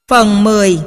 Phần 10.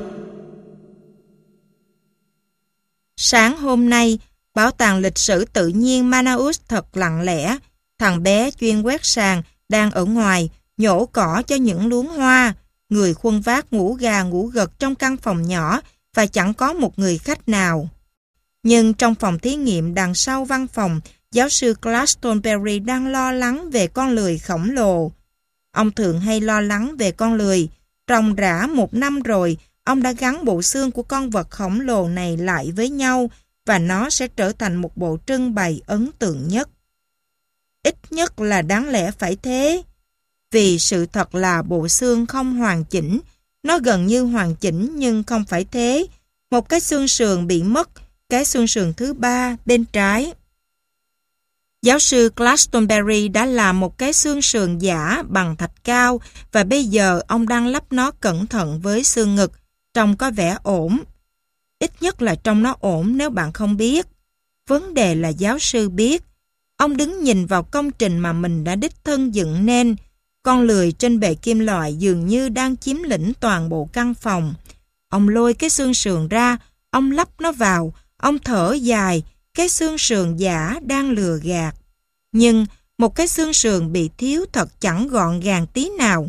Sáng hôm nay, Bảo tàng lịch sử tự nhiên Manaus thật lặng lẽ. Thằng bé chuyên quét sàn đang ở ngoài, nhổ cỏ cho những luống hoa. Người khuân vác ngủ gà ngủ gật trong căn phòng nhỏ và chẳng có một người khách nào. Nhưng trong phòng thí nghiệm đằng sau văn phòng, giáo sư Glastonbury đang lo lắng về con lười khổng lồ. Ông thường hay lo lắng về con lười. Ròng rã 1 năm rồi, ông đã gắn bộ xương của con vật khổng lồ này lại với nhau và nó sẽ trở thành một bộ trưng bày ấn tượng nhất. Ít nhất là đáng lẽ phải thế. Vì sự thật là bộ xương không hoàn chỉnh. Nó gần như hoàn chỉnh nhưng không phải thế. Một cái xương sườn bị mất, cái xương sườn thứ 3 bên trái. Giáo sư Glastonbury đã làm một cái xương sườn giả bằng thạch cao và bây giờ ông đang lắp nó cẩn thận với xương ngực, trông có vẻ ổn. Ít nhất là trông nó ổn nếu bạn không biết. Vấn đề là giáo sư biết. Ông đứng nhìn vào công trình mà mình đã đích thân dựng nên. Con lười trên bệ kim loại dường như đang chiếm lĩnh toàn bộ căn phòng. Ông lôi cái xương sườn ra, ông lắp nó vào, ông thở dài, cái xương sườn giả đang lừa gạt. Nhưng một cái xương sườn bị thiếu thật chẳng gọn gàng tí nào.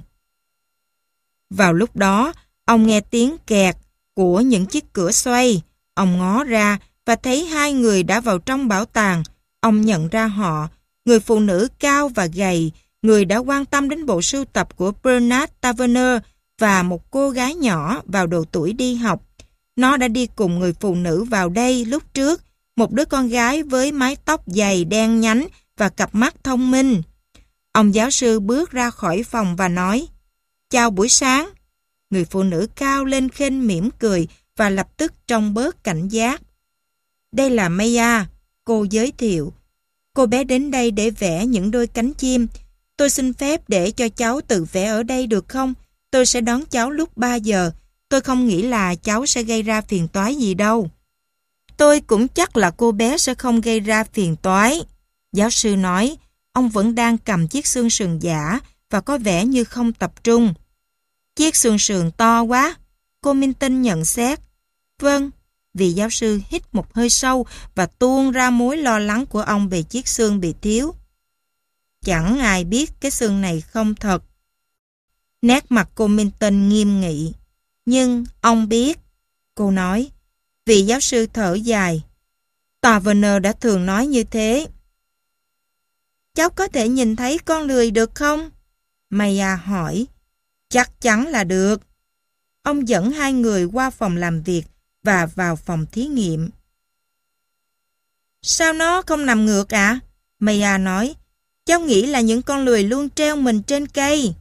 Vào lúc đó, ông nghe tiếng kẹt của những chiếc cửa xoay. Ông ngó ra và thấy 2 người đã vào trong bảo tàng. Ông nhận ra họ, người phụ nữ cao và gầy, người đã quan tâm đến bộ sưu tập của Bernard Taverner và một cô gái nhỏ vào độ tuổi đi học. Nó đã đi cùng người phụ nữ vào đây lúc trước, một đứa con gái với mái tóc dày đen nhánh và cặp mắt thông minh. Ông giáo sư bước ra khỏi phòng và nói, chào buổi sáng. Người phụ nữ cao lên khênh mỉm cười và lập tức trông bớt cảnh giác. Đây là Maya, cô giới thiệu. Cô bé đến đây để vẽ những đôi cánh chim. Tôi xin phép để cho cháu tự vẽ ở đây được không? Tôi sẽ đón cháu lúc 3 giờ. Tôi không nghĩ là cháu sẽ gây ra phiền toái gì đâu. Tôi cũng chắc là cô bé sẽ không gây ra phiền toái. Giáo sư nói, ông vẫn đang cầm chiếc xương sườn giả và có vẻ như không tập trung. Chiếc xương sườn to quá, cô Minh Tinh nhận xét. Vâng, vị giáo sư hít một hơi sâu và tuôn ra mối lo lắng của ông về chiếc xương bị thiếu. Chẳng ai biết cái xương này không thật. Nét mặt cô Minh Tinh nghiêm nghị. Nhưng ông biết. Cô nói, vị giáo sư thở dài. Taverner đã thường nói như thế. Cháu có thể nhìn thấy con lười được không? Maya hỏi. Chắc chắn là được. Ông dẫn 2 người qua phòng làm việc và vào phòng thí nghiệm. Sao nó không nằm ngược ạ? Maya nói. Cháu nghĩ là những con lười luôn treo mình trên cây.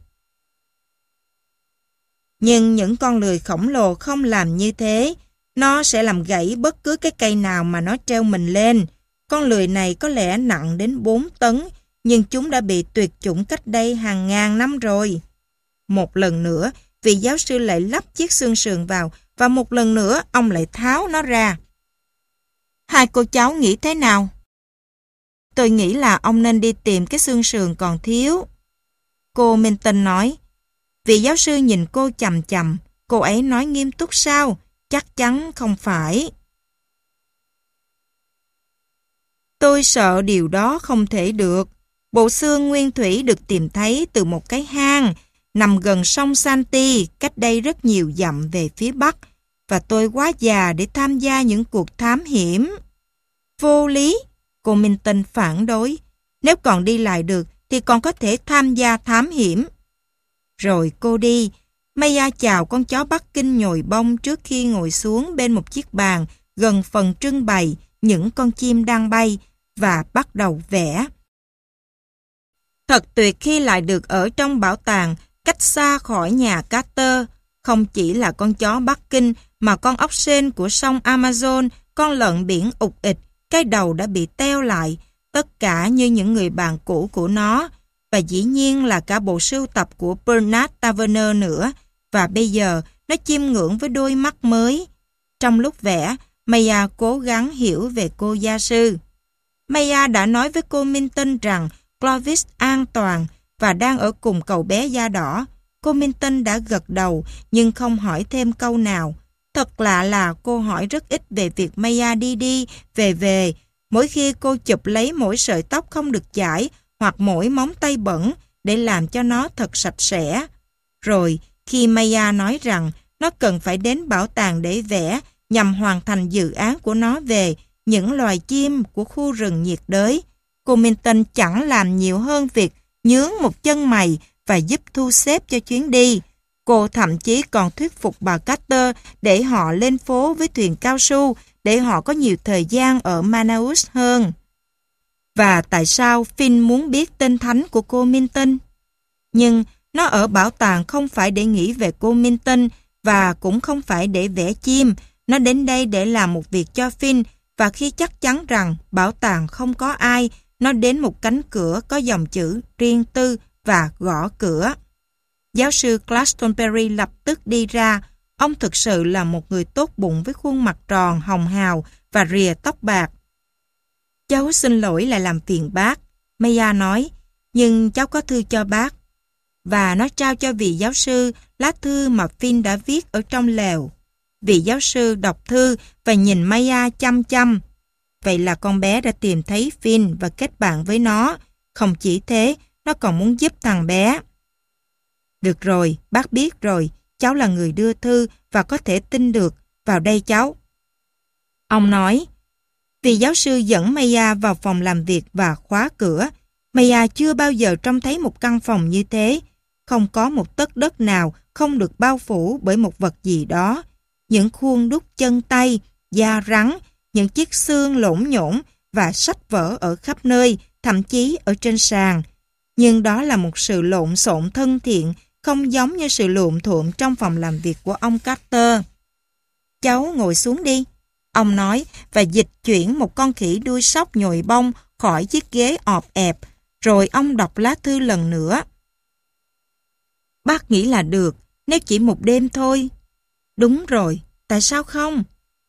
Nhưng những con lười khổng lồ không làm như thế. Nó sẽ làm gãy bất cứ cái cây nào mà nó treo mình lên. Con lười này có lẽ nặng đến 4 tấn, nhưng chúng đã bị tuyệt chủng cách đây hàng ngàn năm rồi. Một lần nữa, vị giáo sư lại lắp chiếc xương sườn vào và một lần nữa ông lại tháo nó ra. 2 cô cháu nghĩ thế nào? Tôi nghĩ là ông nên đi tìm cái xương sườn còn thiếu. Cô Minh Tinh nói. Vị giáo sư nhìn cô chằm chằm. Cô ấy nói nghiêm túc sao? Chắc chắn không phải. Tôi sợ điều đó không thể được. Bộ xương nguyên thủy được tìm thấy từ một cái hang nằm gần sông Santi, cách đây rất nhiều dặm về phía bắc, và tôi quá già để tham gia những cuộc thám hiểm. Vô lý, cô Minh Tinh phản đối. Nếu còn đi lại được thì còn có thể tham gia thám hiểm. Rồi cô đi. Maya chào con chó Bắc Kinh nhồi bông trước khi ngồi xuống bên một chiếc bàn gần phần trưng bày những con chim đang bay và bắt đầu vẽ. Thật tuyệt khi lại được ở trong bảo tàng, cách xa khỏi nhà Carter. Không chỉ là con chó Bắc Kinh mà con ốc sên của sông Amazon, con lợn biển ục ịch, cái đầu đã bị teo lại, tất cả như những người bạn cũ của nó, và dĩ nhiên là cả bộ sưu tập của Bernard Taverner nữa, và bây giờ nó chiêm ngưỡng với đôi mắt mới. Trong lúc vẽ, Maya cố gắng hiểu về cô gia sư. Maya đã nói với cô Minh Tinh rằng Clovis an toàn và đang ở cùng cậu bé da đỏ. Cô Minton đã gật đầu nhưng không hỏi thêm câu nào. Thật lạ là cô hỏi rất ít về việc Maya đi đi, về về. Mỗi khi cô chụp lấy mỗi sợi tóc không được chải hoặc mỗi móng tay bẩn để làm cho nó thật sạch sẽ. Rồi, khi Maya nói rằng nó cần phải đến bảo tàng để vẽ nhằm hoàn thành dự án của nó về những loài chim của khu rừng nhiệt đới, cô Minton chẳng làm nhiều hơn việc nhướng một chân mày và giúp thu xếp cho chuyến đi. Cô thậm chí còn thuyết phục bà Carter để họ lên phố với thuyền cao su để họ có nhiều thời gian ở Manaus hơn. Và tại sao Finn muốn biết tên thánh của cô Minton? Nhưng nó ở bảo tàng không phải để nghĩ về cô Minton và cũng không phải để vẽ chim. Nó đến đây để làm một việc cho Finn và khi chắc chắn rằng bảo tàng không có ai, nó đến một cánh cửa có dòng chữ riêng tư và gõ cửa. Giáo sư Glastonbury lập tức đi ra. Ông thực sự là một người tốt bụng với khuôn mặt tròn, hồng hào và rìa tóc bạc. Cháu xin lỗi lại làm phiền bác, Maya nói, nhưng cháu có thư cho bác. Và nó trao cho vị giáo sư lá thư mà Finn đã viết ở trong lều. Vị giáo sư đọc thư và nhìn Maya chăm chăm. Vậy là con bé đã tìm thấy Finn và kết bạn với nó. Không chỉ thế, nó còn muốn giúp thằng bé. Được rồi, bác biết rồi, cháu là người đưa thư và có thể tin được. Vào đây cháu. Ông nói. Vị giáo sư dẫn Maya vào phòng làm việc và khóa cửa. Maya chưa bao giờ trông thấy một căn phòng như thế. Không có một tấc đất nào không được bao phủ bởi một vật gì đó. Những khuôn đúc chân tay, da rắn, những chiếc xương lổn nhổn và sách vở ở khắp nơi, thậm chí ở trên sàn. Nhưng đó là một sự lộn xộn thân thiện, không giống như sự lộn thuộm trong phòng làm việc của ông Carter. Cháu ngồi xuống đi, ông nói và dịch chuyển một con khỉ đuôi sóc nhồi bông khỏi chiếc ghế ọp ẹp, rồi ông đọc lá thư lần nữa. Bác nghĩ là được, nếu chỉ một đêm thôi. Đúng rồi, tại sao không?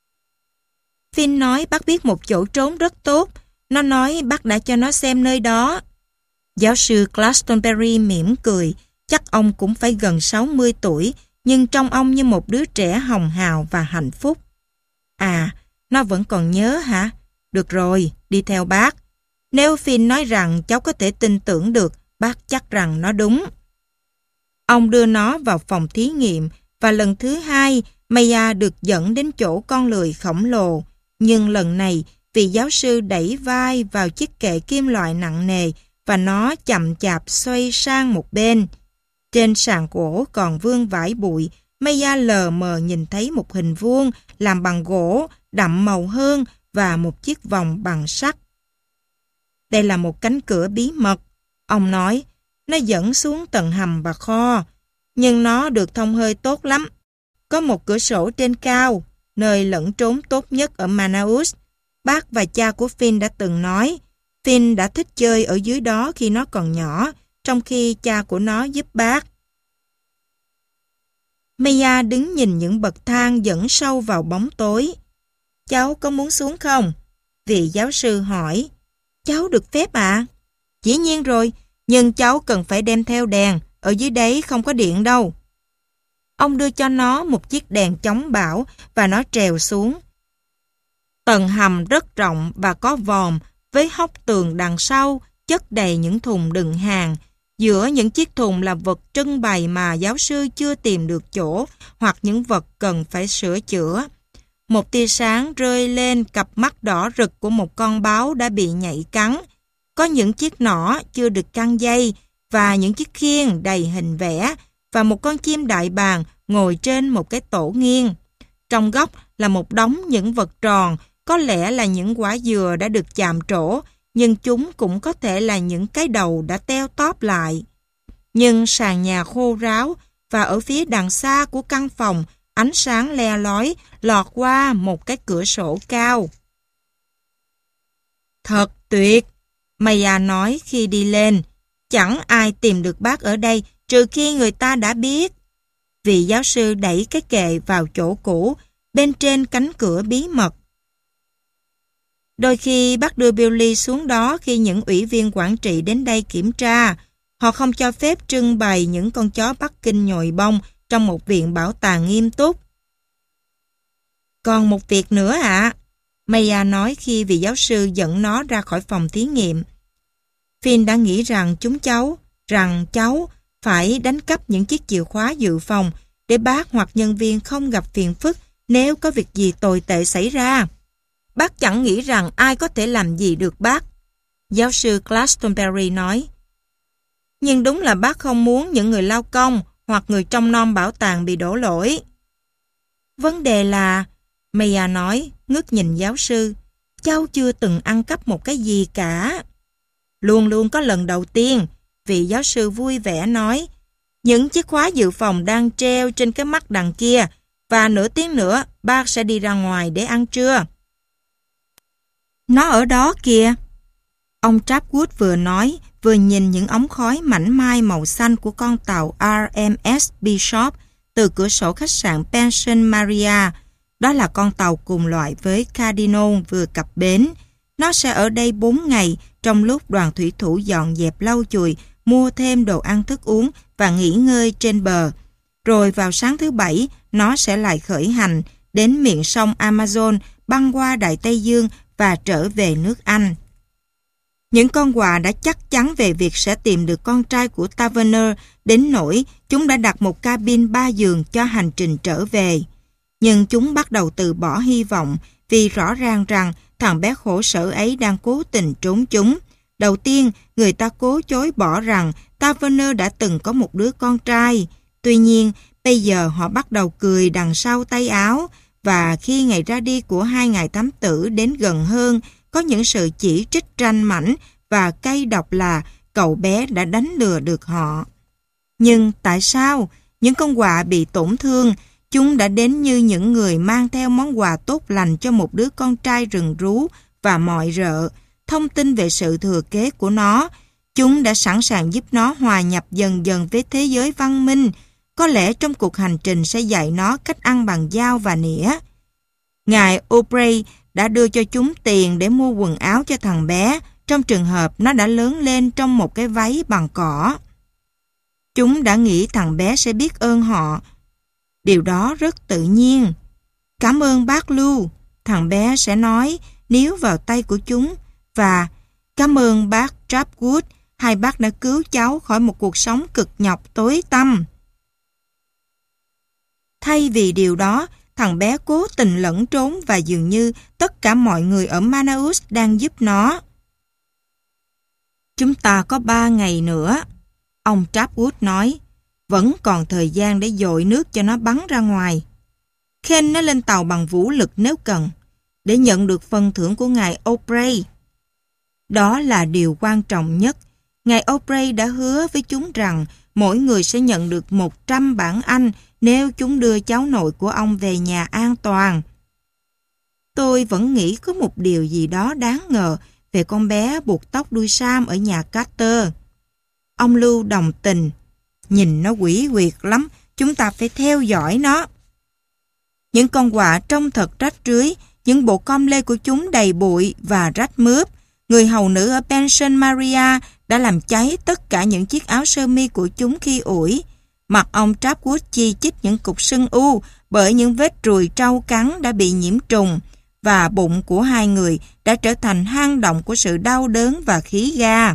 Finn nói bác biết một chỗ trốn rất tốt. Nó nói bác đã cho nó xem nơi đó. Giáo sư Glastonbury mỉm cười. Chắc ông cũng phải gần 60 tuổi, nhưng trông ông như một đứa trẻ hồng hào và hạnh phúc. À, nó vẫn còn nhớ hả? Được rồi, đi theo bác. Nếu Finn nói rằng cháu có thể tin tưởng được, bác chắc rằng nó đúng. Ông đưa nó vào phòng thí nghiệm và lần thứ hai, Maya được dẫn đến chỗ con lười khổng lồ. Nhưng lần này, vị giáo sư đẩy vai vào chiếc kệ kim loại nặng nề và nó chậm chạp xoay sang một bên. Trên sàn gỗ còn vương vãi bụi, Maya lờ mờ nhìn thấy một hình vuông làm bằng gỗ, đậm màu hơn và một chiếc vòng bằng sắt. Đây là một cánh cửa bí mật, ông nói. Nó dẫn xuống tầng hầm và kho, nhưng nó được thông hơi tốt lắm. Có một cửa sổ trên cao, nơi lẫn trốn tốt nhất ở Manaus. Bác và cha của Finn đã từng nói, Finn đã thích chơi ở dưới đó khi nó còn nhỏ, trong khi cha của nó giúp bác. Maya đứng nhìn những bậc thang dẫn sâu vào bóng tối. Cháu có muốn xuống không? Vị giáo sư hỏi. Cháu được phép ạ? Dĩ nhiên rồi, nhưng cháu cần phải đem theo đèn, ở dưới đấy không có điện đâu. Ông đưa cho nó một chiếc đèn chống bão và nó trèo xuống. Tầng hầm rất rộng và có vòm với hốc tường đằng sau chất đầy những thùng đựng hàng. Giữa những chiếc thùng là vật trưng bày mà giáo sư chưa tìm được chỗ hoặc những vật cần phải sửa chữa. Một tia sáng rơi lên cặp mắt đỏ rực của một con báo đã bị nhạy cắn. Có những chiếc nỏ chưa được căng dây và những chiếc khiên đầy hình vẽ và một con chim đại bàng ngồi trên một cái tổ nghiêng. Trong góc là một đống những vật tròn, có lẽ là những quả dừa đã được chạm trổ, nhưng chúng cũng có thể là những cái đầu đã teo tóp lại. Nhưng sàn nhà khô ráo và ở phía đằng xa của căn phòng, ánh sáng le lói lọt qua một cái cửa sổ cao. Thật tuyệt, Maya nói khi đi lên. Chẳng ai tìm được bác ở đây trừ khi người ta đã biết. Vị giáo sư đẩy cái kệ vào chỗ cũ, bên trên cánh cửa bí mật. Đôi khi bác đưa Billy xuống đó khi những ủy viên quản trị đến đây kiểm tra. Họ không cho phép trưng bày những con chó Bắc Kinh nhồi bông trong một viện bảo tàng nghiêm túc. Còn một việc nữa ạ, Maya nói khi vị giáo sư dẫn nó ra khỏi phòng thí nghiệm. Finn đã nghĩ rằng cháu phải đánh cắp những chiếc chìa khóa dự phòng để bác hoặc nhân viên không gặp phiền phức nếu có việc gì tồi tệ xảy ra. Bác chẳng nghĩ rằng ai có thể làm gì được bác. Giáo sư Glastonbury nói. Nhưng đúng là bác không muốn những người lao công hoặc người trông nom bảo tàng bị đổ lỗi. Vấn đề là, Maya nói, ngước nhìn giáo sư, cháu chưa từng ăn cắp một cái gì cả. Luôn luôn có lần đầu tiên, vị giáo sư vui vẻ nói, những chiếc khóa dự phòng đang treo trên cái mắt đằng kia và nửa tiếng nữa bác sẽ đi ra ngoài để ăn trưa. Nó ở đó kìa. Ông Trapwood vừa nói, vừa nhìn những ống khói mảnh mai màu xanh của con tàu RMS Bishop từ cửa sổ khách sạn Pension Maria. Đó là con tàu cùng loại với Cardinal vừa cập bến. Nó sẽ ở đây 4 ngày trong lúc đoàn thủy thủ dọn dẹp lau chùi, mua thêm đồ ăn thức uống và nghỉ ngơi trên bờ. Rồi vào sáng thứ Bảy, nó sẽ lại khởi hành đến miệng sông Amazon, băng qua Đại Tây Dương và trở về nước Anh. Những con quạ đã chắc chắn về việc sẽ tìm được con trai của Taverner đến nỗi chúng đã đặt một cabin 3 giường cho hành trình trở về. Nhưng chúng bắt đầu từ bỏ hy vọng vì rõ ràng rằng thằng bé khổ sở ấy đang cố tình trốn chúng. Đầu tiên, người ta cố chối bỏ rằng Taverner đã từng có một đứa con trai. Tuy nhiên, bây giờ họ bắt đầu cười đằng sau tay áo và khi ngày ra đi của hai ngài thám tử đến gần hơn, có những sự chỉ trích ranh mãnh và cay độc là cậu bé đã đánh lừa được họ. Nhưng tại sao? Những con quạ bị tổn thương, chúng đã đến như những người mang theo món quà tốt lành cho một đứa con trai rừng rú và mọi rợ, thông tin về sự thừa kế của nó. Chúng đã sẵn sàng giúp nó hòa nhập dần dần với thế giới văn minh. Có lẽ trong cuộc hành trình sẽ dạy nó cách ăn bằng dao và nĩa. Ngài O'Bray đã đưa cho chúng tiền để mua quần áo cho thằng bé, trong trường hợp nó đã lớn lên trong một cái váy bằng cỏ. Chúng đã nghĩ thằng bé sẽ biết ơn họ. Điều đó rất tự nhiên. Cảm ơn bác Lưu, thằng bé sẽ nói níu vào tay của chúng. Và cảm ơn bác Trapwood, hai bác đã cứu cháu khỏi một cuộc sống cực nhọc tối tăm. Thay vì điều đó, thằng bé cố tình lẫn trốn và dường như tất cả mọi người ở Manaus đang giúp nó. Chúng ta có 3 ngày nữa, ông Trapwood nói. Vẫn còn thời gian để dội nước cho nó bắn ra ngoài. Khen nó lên tàu bằng vũ lực nếu cần, để nhận được phần thưởng của ngài O'Bray. Đó là điều quan trọng nhất. Ngài O'Bray đã hứa với chúng rằng mỗi người sẽ nhận được 100 bảng Anh nếu chúng đưa cháu nội của ông về nhà an toàn. Tôi vẫn nghĩ có một điều gì đó đáng ngờ về con bé buộc tóc đuôi sam ở nhà Carter. Ông Lưu đồng tình. Nhìn nó quỷ quyệt lắm, chúng ta phải theo dõi nó. Những con quạ trông thật rách rưới, những bộ com lê của chúng đầy bụi và rách mướp. Người hầu nữ ở Pension Maria đã làm cháy tất cả những chiếc áo sơ mi của chúng khi ủi. Mặt ông Trapwood chi chít những cục sưng u bởi những vết ruồi trâu cắn đã bị nhiễm trùng, và bụng của hai người đã trở thành hang động của sự đau đớn và khí ga.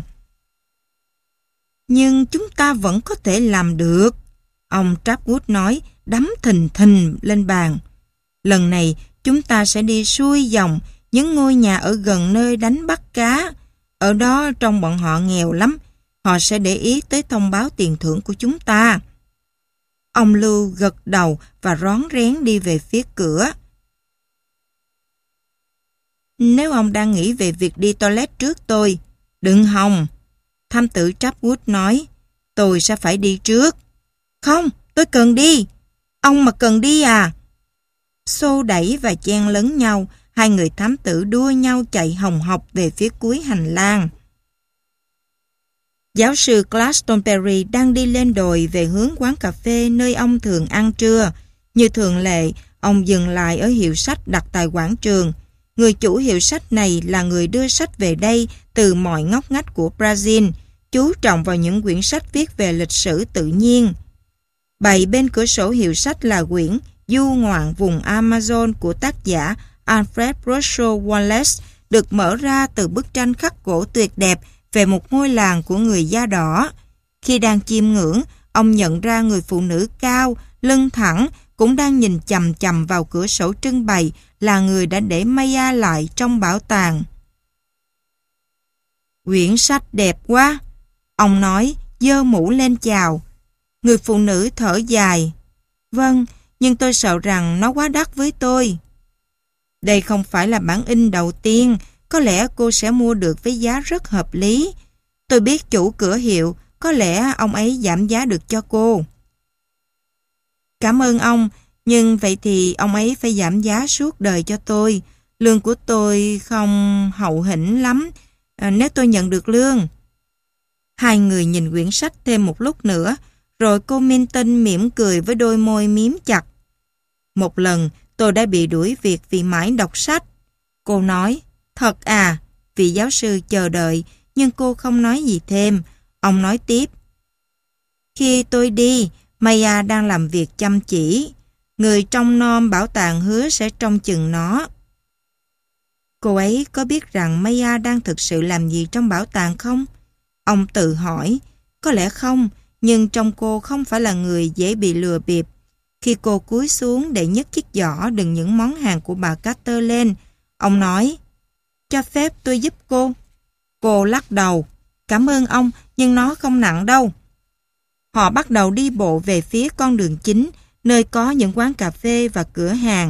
Nhưng chúng ta vẫn có thể làm được, ông Trapwood nói, đấm thình thình lên bàn. Lần này chúng ta sẽ đi xuôi dòng những ngôi nhà ở gần nơi đánh bắt cá. Ở đó trong bọn họ nghèo lắm, họ sẽ để ý tới thông báo tiền thưởng của chúng ta. Ông Lưu gật đầu và rón rén đi về phía cửa. Nếu ông đang nghĩ về việc đi toilet trước tôi, đừng hòng. Thám tử Trapwood nói, tôi sẽ phải đi trước. Không, tôi cần đi. Ông mà cần đi à? Xô đẩy và chen lấn nhau, hai người thám tử đua nhau chạy hồng hộc về phía cuối hành lang. Giáo sư Glastonbury đang đi lên đồi về hướng quán cà phê nơi ông thường ăn trưa. Như thường lệ, ông dừng lại ở hiệu sách đặt tại quảng trường. Người chủ hiệu sách này là người đưa sách về đây từ mọi ngóc ngách của Brazil. chú trọng vào những quyển sách viết về lịch sử tự nhiên. Bày bên cửa sổ hiệu sách là quyển Du ngoạn vùng Amazon của tác giả Alfred Russel Wallace, được mở ra từ bức tranh khắc gỗ tuyệt đẹp về một ngôi làng của người da đỏ. Khi đang chiêm ngưỡng, ông nhận ra người phụ nữ cao, lưng thẳng, cũng đang nhìn chằm chằm vào cửa sổ trưng bày, là người đã để Maya lại trong bảo tàng. Quyển sách đẹp quá, ông nói, giơ mũ lên chào. Người phụ nữ thở dài. Vâng, nhưng tôi sợ rằng nó quá đắt với tôi. Đây không phải là bản in đầu tiên, có lẽ cô sẽ mua được với giá rất hợp lý. Tôi biết chủ cửa hiệu, có lẽ ông ấy giảm giá được cho cô. Cảm ơn ông, nhưng vậy thì ông ấy phải giảm giá suốt đời cho tôi. Lương của tôi không hậu hĩnh lắm, nếu tôi nhận được lương. Hai người nhìn quyển sách thêm một lúc nữa, rồi cô Minton mỉm cười với đôi môi miếm chặt. Một lần, tôi đã bị đuổi việc vì mãi đọc sách. Cô nói, thật à, vị giáo sư chờ đợi, nhưng cô không nói gì thêm. Ông nói tiếp. Khi tôi đi, Maya đang làm việc chăm chỉ. Người trông nom bảo tàng hứa sẽ trông chừng nó. Cô ấy có biết rằng Maya đang thực sự làm gì trong bảo tàng không? Ông tự hỏi. Có lẽ không, nhưng trong cô không phải là người dễ bị lừa bịp. Khi cô cúi xuống để nhấc chiếc giỏ đựng những món hàng của bà Carter lên, ông nói, cho phép tôi giúp cô. Cô lắc đầu. Cảm ơn ông, nhưng nó không nặng đâu. Họ bắt đầu đi bộ về phía con đường chính, nơi có những quán cà phê và cửa hàng.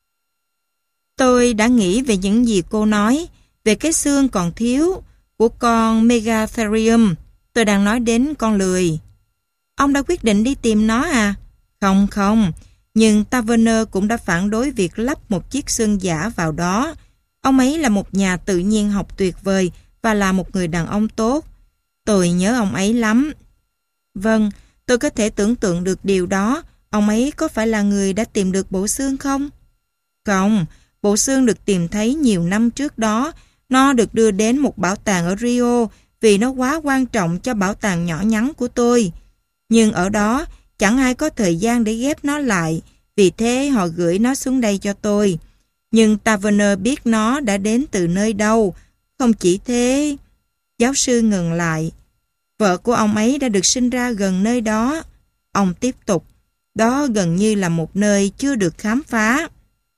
Tôi đã nghĩ về những gì cô nói, về cái xương còn thiếu của con Megatherium. Tôi đang nói đến con lười. Ông đã quyết định đi tìm nó à? Không, nhưng Taverner cũng đã phản đối việc lắp một chiếc xương giả vào đó. Ông ấy là một nhà tự nhiên học tuyệt vời và là một người đàn ông tốt. Tôi nhớ ông ấy lắm. Vâng, tôi có thể tưởng tượng được điều đó. Ông ấy có phải là người đã tìm được bộ xương không? Không, bộ xương được tìm thấy nhiều năm trước đó. Nó được đưa đến một bảo tàng ở Rio vì nó quá quan trọng cho bảo tàng nhỏ nhắn của tôi. Nhưng ở đó, chẳng ai có thời gian để ghép nó lại, vì thế họ gửi nó xuống đây cho tôi. Nhưng Taverner biết nó đã đến từ nơi đâu. Không chỉ thế... Giáo sư ngừng lại. Vợ của ông ấy đã được sinh ra gần nơi đó. Ông tiếp tục. Đó gần như là một nơi chưa được khám phá.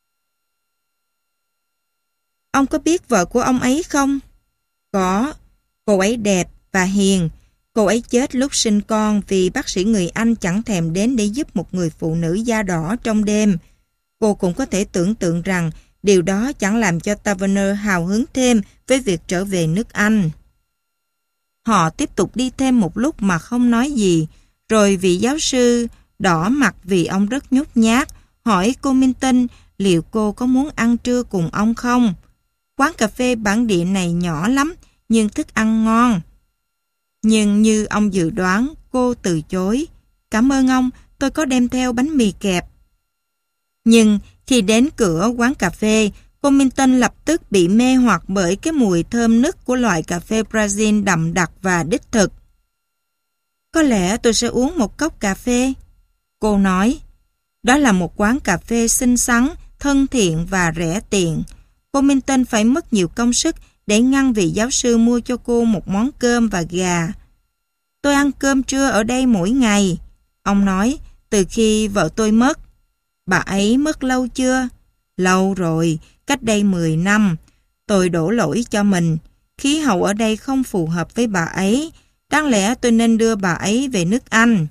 Ông có biết vợ của ông ấy không? Có. Cô ấy đẹp và hiền. Cô ấy chết lúc sinh con vì bác sĩ người Anh chẳng thèm đến để giúp một người phụ nữ da đỏ trong đêm. Cô cũng có thể tưởng tượng rằng điều đó chẳng làm cho Taverner hào hứng thêm với việc trở về nước Anh. Họ tiếp tục đi thêm một lúc mà không nói gì, rồi vị giáo sư đỏ mặt vì ông rất nhút nhát, hỏi cô Minton liệu cô có muốn ăn trưa cùng ông không. Quán cà phê bản địa này nhỏ lắm, nhưng thức ăn ngon. Nhưng như ông dự đoán, cô từ chối. Cảm ơn ông, tôi có đem theo bánh mì kẹp. Nhưng khi đến cửa quán cà phê, cô Minton lập tức bị mê hoặc bởi cái mùi thơm nức của loại cà phê Brazil đậm đặc và đích thực. Có lẽ tôi sẽ uống một cốc cà phê. Cô nói, đó là một quán cà phê xinh xắn, thân thiện và rẻ tiền. Cô Minton phải mất nhiều công sức để ngăn vị giáo sư mua cho cô một món cơm và gà. Tôi ăn cơm trưa ở đây mỗi ngày. Ông nói, từ khi vợ tôi mất. Bà ấy mất lâu chưa? Lâu rồi, cách đây 10 năm. Tôi đổ lỗi cho mình. Khí hậu ở đây không phù hợp với bà ấy. Đáng lẽ tôi nên đưa bà ấy về nước Anh.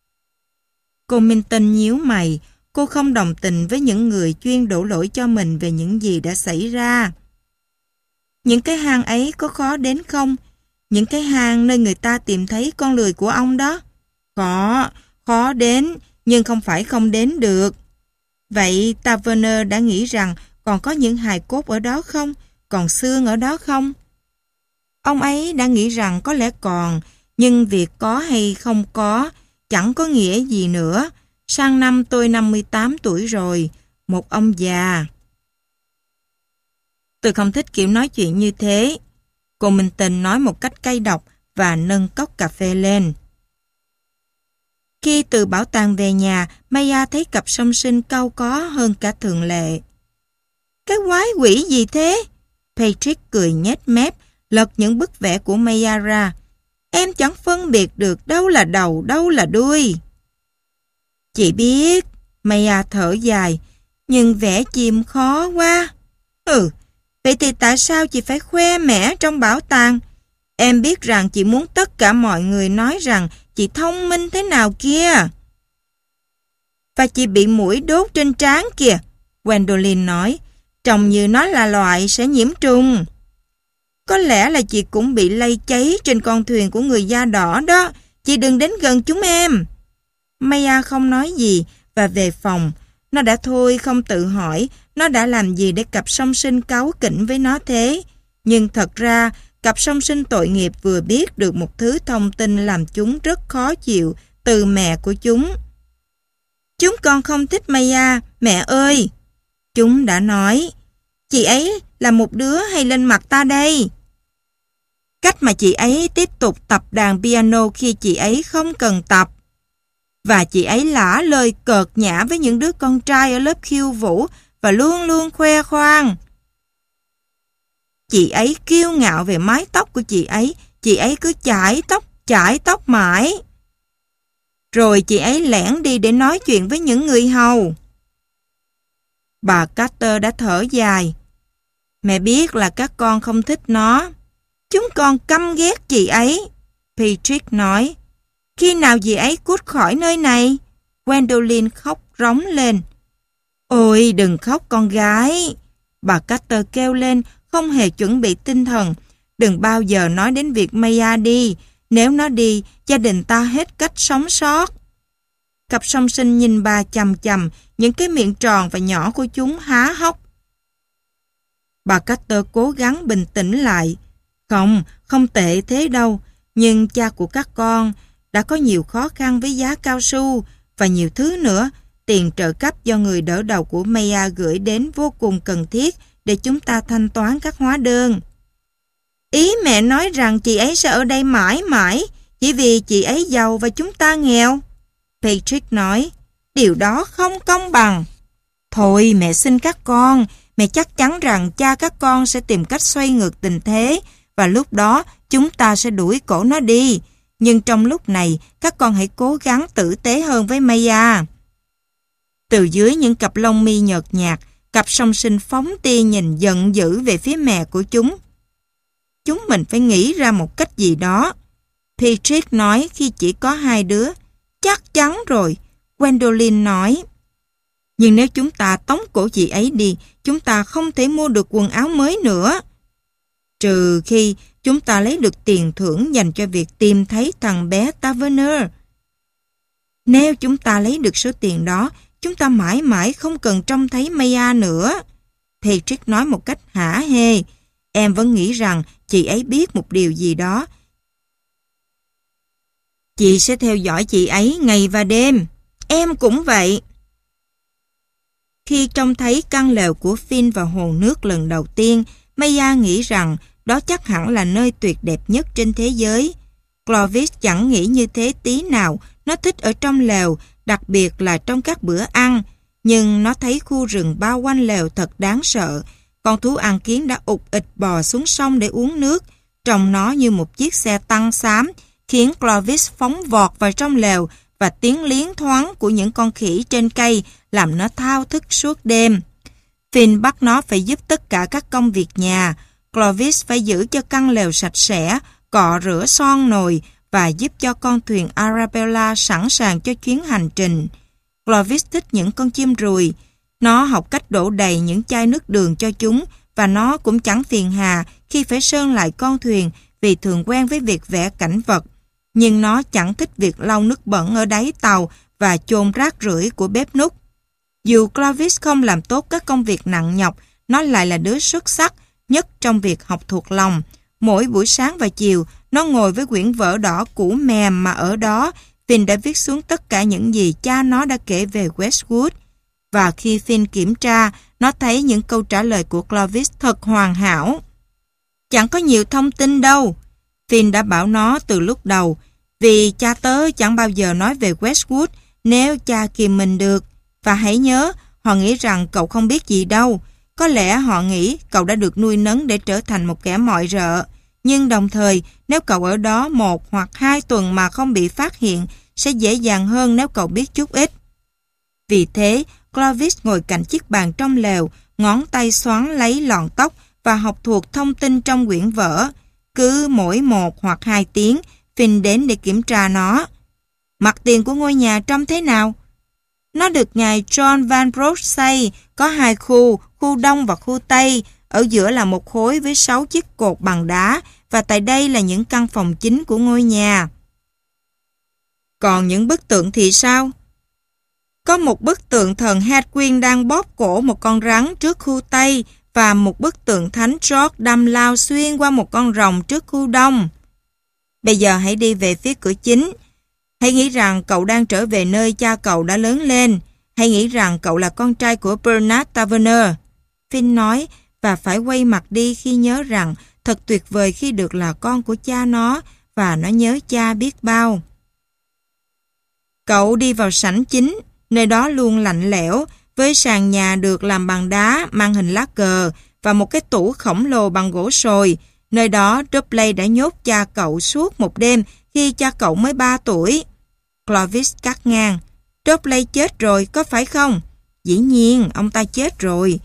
Cô Minton nhíu mày. Cô không đồng tình với những người chuyên đổ lỗi cho mình về những gì đã xảy ra. Những cái hang ấy có khó đến không? Những cái hang nơi người ta tìm thấy con lười của ông đó? Khó đến, nhưng không phải không đến được. Vậy Taverner đã nghĩ rằng còn có những hài cốt ở đó không? Còn xương ở đó không? Ông ấy đã nghĩ rằng có lẽ còn, nhưng việc có hay không có chẳng có nghĩa gì nữa. Sang năm tôi 58 tuổi rồi, một ông già. Tôi không thích kiểu nói chuyện như thế. Cô Minton nói một cách cay độc và nâng cốc cà phê lên. Khi từ bảo tàng về nhà, Maya thấy cặp song sinh cau có hơn cả thường lệ. Cái quái quỷ gì thế? Patrick cười nhếch mép, lật những bức vẽ của Maya ra. Em chẳng phân biệt được đâu là đầu, đâu là đuôi. Chị biết, Maya thở dài, nhưng vẽ chim khó quá. Vậy thì tại sao chị phải khoe mẽ trong bảo tàng? Em biết rằng chị muốn tất cả mọi người nói rằng chị thông minh thế nào kia. Và chị bị muỗi đốt trên trán kìa, Gwendolyn nói, trông như nó là loại sẽ nhiễm trùng. Có lẽ là chị cũng bị lây cháy trên con thuyền của người da đỏ đó, chị đừng đến gần chúng em. Maya không nói gì và về phòng. Nó đã thôi không tự hỏi nó đã làm gì để cặp song sinh cáu kỉnh với nó thế. Nhưng thật ra, cặp song sinh tội nghiệp vừa biết được một thứ thông tin làm chúng rất khó chịu từ mẹ của chúng. Chúng con không thích Maya, mẹ ơi. Chúng đã nói, chị ấy là một đứa hay lên mặt ta đây. Cách mà chị ấy tiếp tục tập đàn piano khi chị ấy không cần tập. Và chị ấy lả lời cợt nhã với những đứa con trai ở lớp khiêu vũ và luôn luôn khoe khoang. Chị ấy kiêu ngạo về mái tóc của chị ấy cứ chải tóc mãi. Rồi chị ấy lẻn đi để nói chuyện với những người hầu. Bà Carter đã thở dài. Mẹ biết là các con không thích nó. Chúng con căm ghét chị ấy. Patrick nói. Khi nào chị ấy cút khỏi nơi này? Gwendolyn khóc rống lên. Ôi đừng khóc con gái. Bà Carter kêu lên, không hề chuẩn bị tinh thần. Đừng bao giờ nói đến việc Maya đi. Nếu nó đi, gia đình ta hết cách sống sót. Cặp song sinh nhìn bà chằm chằm, những cái miệng tròn và nhỏ của chúng há hốc. Bà Carter cố gắng bình tĩnh lại. Không tệ thế đâu. Nhưng cha của các con đã có nhiều khó khăn với giá cao su và nhiều thứ nữa. Tiền trợ cấp do người đỡ đầu của Maya gửi đến vô cùng cần thiết để chúng ta thanh toán các hóa đơn. Ý mẹ nói rằng chị ấy sẽ ở đây mãi mãi chỉ vì chị ấy giàu và chúng ta nghèo. Patrick nói, điều đó không công bằng. Thôi mẹ xin các con, mẹ chắc chắn rằng cha các con sẽ tìm cách xoay ngược tình thế và lúc đó chúng ta sẽ đuổi cổ nó đi. Nhưng trong lúc này, các con hãy cố gắng tử tế hơn với Maya. Từ dưới những cặp lông mi nhợt nhạt, cặp song sinh phóng tia nhìn giận dữ về phía mẹ của chúng. Chúng mình phải nghĩ ra một cách gì đó. Patrick nói khi chỉ có hai đứa. Chắc chắn rồi, Gwendolyn nói. Nhưng nếu chúng ta tống cổ chị ấy đi, chúng ta không thể mua được quần áo mới nữa. Trừ khi chúng ta lấy được tiền thưởng dành cho việc tìm thấy thằng bé Taverner. Nếu chúng ta lấy được số tiền đó, chúng ta mãi mãi không cần trông thấy Maya nữa. Patrick nói một cách hả hê. Em vẫn nghĩ rằng chị ấy biết một điều gì đó. Chị sẽ theo dõi chị ấy ngày và đêm. Em cũng vậy. Khi trông thấy căn lều của Finn vào hồ nước lần đầu tiên, Maya nghĩ rằng đó chắc hẳn là nơi tuyệt đẹp nhất trên thế giới. Clovis chẳng nghĩ như thế tí nào. Nó thích ở trong lều, đặc biệt là trong các bữa ăn. Nhưng nó thấy khu rừng bao quanh lều thật đáng sợ. Con thú ăn kiến đã ụt ịch bò xuống sông để uống nước. Trông nó như một chiếc xe tăng xám, khiến Clovis phóng vọt vào trong lều và tiếng liến thoáng của những con khỉ trên cây làm nó thao thức suốt đêm. Finn bắt nó phải giúp tất cả các công việc nhà. Clovis phải giữ cho căn lều sạch sẽ, cọ rửa son nồi và giúp cho con thuyền Arabella sẵn sàng cho chuyến hành trình. Clovis thích những con chim ruồi. Nó học cách đổ đầy những chai nước đường cho chúng và nó cũng chẳng phiền hà khi phải sơn lại con thuyền vì thường quen với việc vẽ cảnh vật. Nhưng nó chẳng thích việc lau nước bẩn ở đáy tàu và chôn rác rưởi của bếp núc. Dù Clovis không làm tốt các công việc nặng nhọc, nó lại là đứa xuất sắc nhất trong việc học thuộc lòng. Mỗi buổi sáng và chiều, nó ngồi với quyển vở đỏ cũ mềm mà ở đó, Finn đã viết xuống tất cả những gì cha nó đã kể về Westwood. Và khi Finn kiểm tra, nó thấy những câu trả lời của Clovis thật hoàn hảo. Chẳng có nhiều thông tin đâu. Finn đã bảo nó từ lúc đầu, vì cha tớ chẳng bao giờ nói về Westwood nếu cha kìm mình được. Và hãy nhớ, họ nghĩ rằng cậu không biết gì đâu. Có lẽ họ nghĩ cậu đã được nuôi nấng để trở thành một kẻ mọi rợ. Nhưng đồng thời, nếu cậu ở đó 1 hoặc 2 tuần mà không bị phát hiện, sẽ dễ dàng hơn nếu cậu biết chút ít. Vì thế, Clovis ngồi cạnh chiếc bàn trong lều, ngón tay xoắn lấy lọn tóc và học thuộc thông tin trong quyển vở. Cứ mỗi 1 hoặc 2 tiếng, Finn đến để kiểm tra nó. Mặt tiền của ngôi nhà trông thế nào? Nó được ngài John Van Broch xây, có 2 khu, khu Đông và khu Tây. Ở giữa là một khối với 6 chiếc cột bằng đá, và tại đây là những căn phòng chính của ngôi nhà. Còn những bức tượng thì sao? Có một bức tượng thần Hedwig đang bóp cổ một con rắn trước khu Tây và một bức tượng Thánh George đâm lao xuyên qua một con rồng trước khu Đông. Bây giờ hãy đi về phía cửa chính. Hãy nghĩ rằng cậu đang trở về nơi cha cậu đã lớn lên. Hãy nghĩ rằng cậu là con trai của Bernard Taverner. Finn nói, và phải quay mặt đi khi nhớ rằng thật tuyệt vời khi được là con của cha nó, và nó nhớ cha biết bao. Cậu đi vào sảnh chính, nơi đó luôn lạnh lẽo, với sàn nhà được làm bằng đá mang hình lá cờ và một cái tủ khổng lồ bằng gỗ sồi. Nơi đó Dudley đã nhốt cha cậu suốt một đêm khi cha cậu mới 3 tuổi. Clovis cắt ngang. Dudley chết rồi, có phải không? Dĩ nhiên, ông ta chết rồi.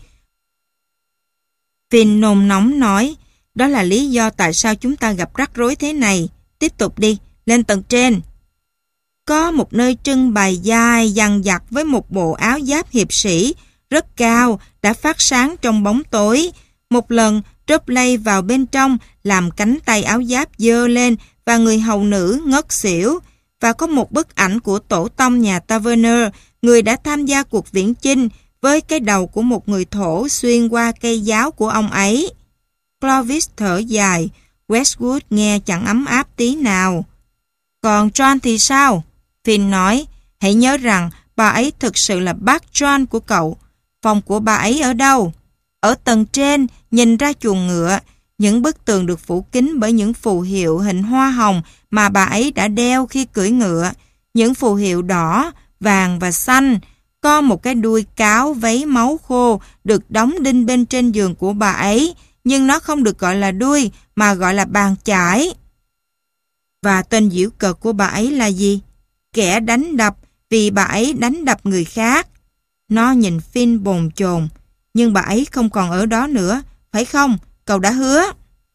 Finn nôn nóng nói, đó là lý do tại sao chúng ta gặp rắc rối thế này. Tiếp tục đi, lên tầng trên. Có một nơi trưng bày dài dằng dặc với một bộ áo giáp hiệp sĩ, rất cao, đã phát sáng trong bóng tối. Một lần, Dudley vào bên trong, làm cánh tay áo giáp giơ lên và người hầu nữ ngất xỉu. Và có một bức ảnh của tổ tông nhà Taverner, người đã tham gia cuộc viễn chinh, với cái đầu của một người thổ xuyên qua cây giáo của ông ấy. Clovis thở dài, Westwood nghe chẳng ấm áp tí nào. Còn John thì sao? Finn nói, hãy nhớ rằng bà ấy thực sự là bác John của cậu. Phòng của bà ấy ở đâu? Ở tầng trên, nhìn ra chuồng ngựa. Những bức tường được phủ kín bởi những phù hiệu hình hoa hồng mà bà ấy đã đeo khi cưỡi ngựa. Những phù hiệu đỏ, vàng và xanh. Có một cái đuôi cáo váy máu khô được đóng đinh bên trên giường của bà ấy, nhưng nó không được gọi là đuôi mà gọi là bàn chải. Và tên giễu cợt của bà ấy là gì? Kẻ đánh đập, vì bà ấy đánh đập người khác. Nó nhìn Finn bồn chồn. Nhưng bà ấy không còn ở đó nữa, phải không? Cậu đã hứa.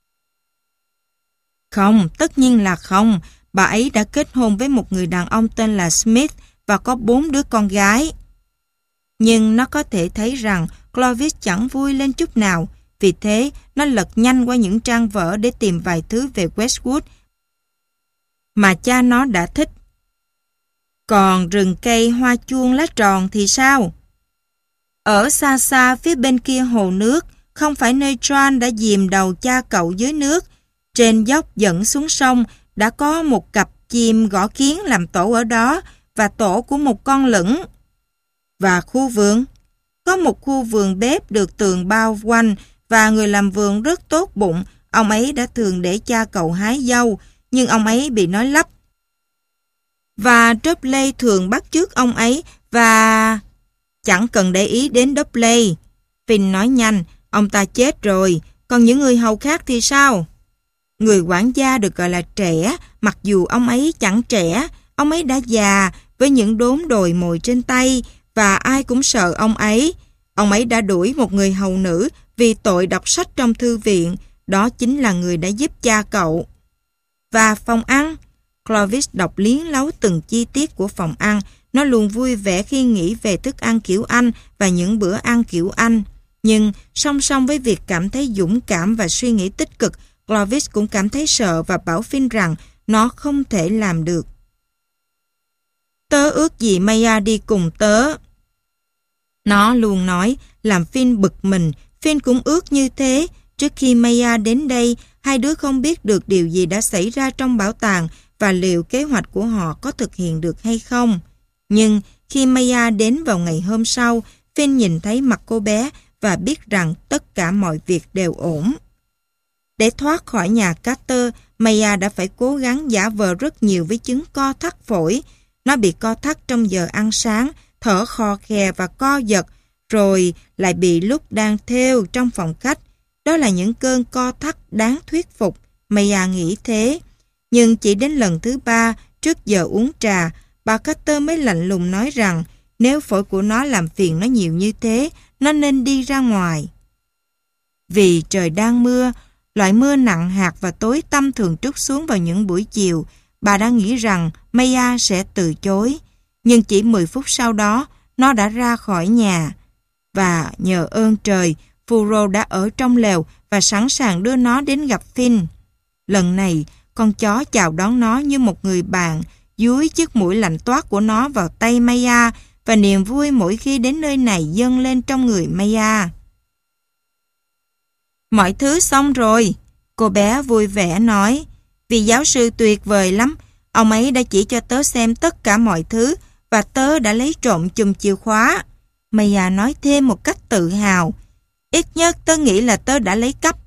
Không, tất nhiên là không. Bà ấy đã kết hôn với một người đàn ông tên là Smith và có 4 đứa con gái. Nhưng nó có thể thấy rằng Clovis chẳng vui lên chút nào. Vì thế, nó lật nhanh qua những trang vở để tìm vài thứ về Westwood mà cha nó đã thích. Còn rừng cây hoa chuông lá tròn thì sao? Ở xa xa phía bên kia hồ nước, không phải nơi John đã dìm đầu cha cậu dưới nước. Trên dốc dẫn xuống sông đã có một cặp chim gõ kiến làm tổ ở đó và tổ của một con lửng. Và khu vườn? Có một khu vườn bếp được tường bao quanh và người làm vườn rất tốt bụng. Ông ấy đã thường để cha cậu hái dâu, nhưng ông ấy bị nói lắp. Và Dudley thường bắt chước ông ấy và... Chẳng cần để ý đến Dudley. Finn nói nhanh, ông ta chết rồi, còn những người hầu khác thì sao? Người quản gia được gọi là trẻ, mặc dù ông ấy chẳng trẻ, ông ấy đã già với những đốm đồi mồi trên tay và ai cũng sợ ông ấy. Ông ấy đã đuổi một người hầu nữ vì tội đọc sách trong thư viện, đó chính là người đã giúp cha cậu. Và phòng ăn? Clovis đọc liến lấu từng chi tiết của phòng ăn. Nó luôn vui vẻ khi nghĩ về thức ăn kiểu Anh và những bữa ăn kiểu Anh. Nhưng song song với việc cảm thấy dũng cảm và suy nghĩ tích cực, Clovis cũng cảm thấy sợ và bảo Finn rằng nó không thể làm được. Tớ ước gì Maya đi cùng tớ. Nó luôn nói, làm Finn bực mình. Finn cũng ước như thế. Trước khi Maya đến đây, hai đứa không biết được điều gì đã xảy ra trong bảo tàng và liệu kế hoạch của họ có thực hiện được hay không. Nhưng khi Maya đến vào ngày hôm sau, Finn nhìn thấy mặt cô bé và biết rằng tất cả mọi việc đều ổn. Để thoát khỏi nhà Carter, Maya đã phải cố gắng giả vờ rất nhiều với chứng co thắt phổi. Nó bị co thắt trong giờ ăn sáng, thở khò khè và co giật, rồi lại bị lúc đang thêu trong phòng khách. Đó là những cơn co thắt đáng thuyết phục, Maya nghĩ thế. Nhưng chỉ đến lần thứ 3, trước giờ uống trà, bà Carter mới lạnh lùng nói rằng nếu phổi của nó làm phiền nó nhiều như thế, nó nên đi ra ngoài. Vì trời đang mưa, loại mưa nặng hạt và tối tăm thường trút xuống vào những buổi chiều, bà đã nghĩ rằng Maya sẽ từ chối. Nhưng chỉ 10 phút sau đó, nó đã ra khỏi nhà. Và nhờ ơn trời, Furo đã ở trong lều và sẵn sàng đưa nó đến gặp Finn. Lần này, con chó chào đón nó như một người bạn, dúi chiếc mũi lạnh toát của nó vào tay Maya, và niềm vui mỗi khi đến nơi này dâng lên trong người Maya. Mọi thứ xong rồi, cô bé vui vẻ nói. Vì giáo sư tuyệt vời lắm, ông ấy đã chỉ cho tớ xem tất cả mọi thứ, và tớ đã lấy trộm chùm chìa khóa. Maya nói thêm một cách tự hào. Ít nhất tớ nghĩ là tớ đã lấy cắp.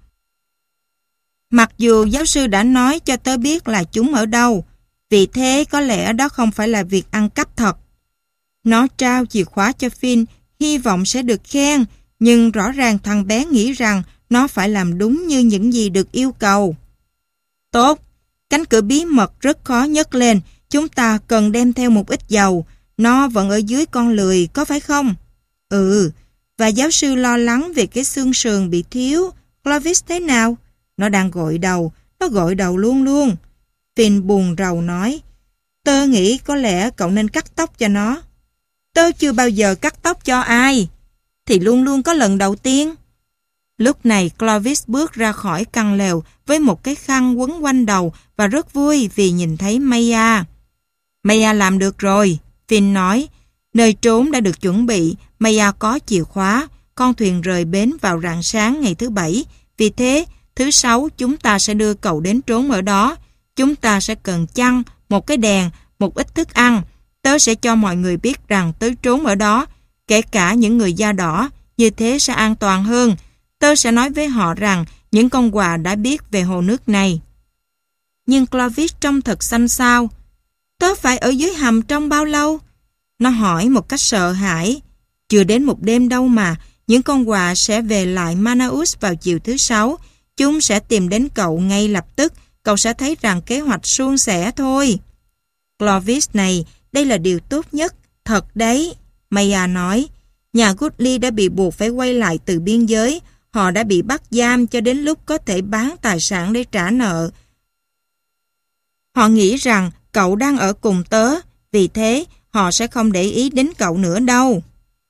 Mặc dù giáo sư đã nói cho tớ biết là chúng ở đâu, vì thế có lẽ đó không phải là việc ăn cắp thật. Nó trao chìa khóa cho Finn, hy vọng sẽ được khen, nhưng rõ ràng thằng bé nghĩ rằng nó phải làm đúng như những gì được yêu cầu. Tốt, cánh cửa bí mật rất khó nhấc lên, chúng ta cần đem theo một ít dầu. Nó vẫn ở dưới con lười, có phải không? Ừ, và giáo sư lo lắng về cái xương sườn bị thiếu. Clovis thế nào? Nó đang gội đầu, nó gội đầu luôn luôn. Finn buồn rầu nói, tớ nghĩ có lẽ cậu nên cắt tóc cho nó. Tớ chưa bao giờ cắt tóc cho ai. Thì luôn luôn có lần đầu tiên. Lúc này Clovis bước ra khỏi căn lều với một cái khăn quấn quanh đầu và rất vui vì nhìn thấy Maya. Maya làm được rồi, Finn nói. Nơi trốn đã được chuẩn bị, Maya có chìa khóa. Con thuyền rời bến vào rạng sáng ngày thứ 7. Vì thế, thứ 6 chúng ta sẽ đưa cậu đến trốn ở đó. Chúng ta sẽ cần chăn, một cái đèn, một ít thức ăn. Tớ sẽ cho mọi người biết rằng tớ trốn ở đó, kể cả những người da đỏ, như thế sẽ an toàn hơn. Tớ sẽ nói với họ rằng những con quà đã biết về hồ nước này. Nhưng Clovis trông thật xanh xao. Tớ phải ở dưới hầm trong bao lâu? Nó hỏi một cách sợ hãi. Chưa đến một đêm đâu mà, những con quà sẽ về lại Manaus vào chiều thứ 6. Chúng sẽ tìm đến cậu ngay lập tức. Cậu sẽ thấy rằng kế hoạch suôn sẻ thôi. Clovis này, đây là điều tốt nhất. Thật đấy, Maya nói. Nhà Goodley đã bị buộc phải quay lại từ biên giới. Họ đã bị bắt giam cho đến lúc có thể bán tài sản để trả nợ. Họ nghĩ rằng cậu đang ở cùng tớ, vì thế họ sẽ không để ý đến cậu nữa đâu.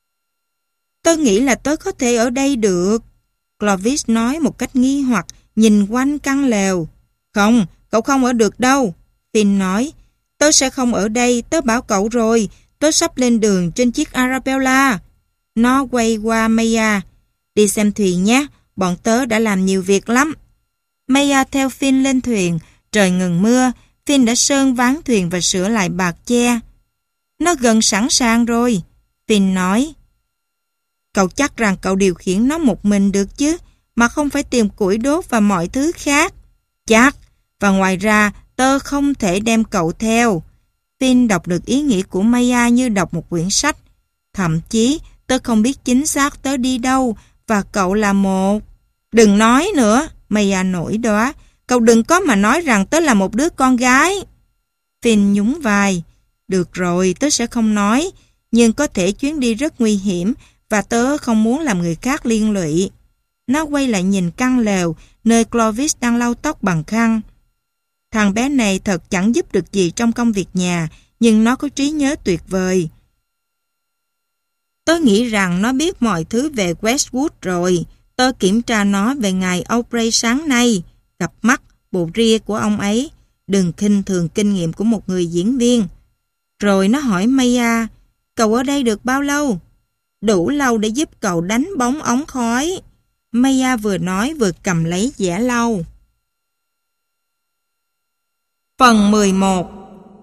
Tớ nghĩ là tớ có thể ở đây được. Clovis nói một cách nghi hoặc, nhìn quanh căn lều. Không, cậu không ở được đâu. Finn nói, tớ sẽ không ở đây, tớ bảo cậu rồi, tớ sắp lên đường trên chiếc Arabella. Nó quay qua Maya. Đi xem thuyền nhé, bọn tớ đã làm nhiều việc lắm. Maya theo Finn lên thuyền, trời ngừng mưa, Finn đã sơn ván thuyền và sửa lại bạc che. Nó gần sẵn sàng rồi, Finn nói. Cậu chắc rằng cậu điều khiển nó một mình được chứ, mà không phải tìm củi đốt và mọi thứ khác. Chắc, và ngoài ra tớ không thể đem cậu theo. Finn đọc được ý nghĩ của Maya như đọc một quyển sách. Thậm chí tớ không biết chính xác tớ đi đâu, và cậu là một... Đừng nói nữa, Maya nổi đoá. Cậu đừng có mà nói rằng tớ là một đứa con gái. Finn nhún vai. Được rồi, tớ sẽ không nói. Nhưng có thể chuyến đi rất nguy hiểm và tớ không muốn làm người khác liên lụy. Nó quay lại nhìn căn lều, nơi Clovis đang lau tóc bằng khăn. Thằng bé này thật chẳng giúp được gì trong công việc nhà, nhưng nó có trí nhớ tuyệt vời. Tớ nghĩ rằng nó biết mọi thứ về Westwood rồi. Tớ kiểm tra nó về ngày Aubrey sáng nay. Gặp mắt, bộ ria của ông ấy. Đừng khinh thường kinh nghiệm của một người diễn viên. Rồi nó hỏi Maya, cậu ở đây được bao lâu? Đủ lâu để giúp cậu đánh bóng ống khói. Maya vừa nói vừa cầm lấy dẻ lau. Phần 11.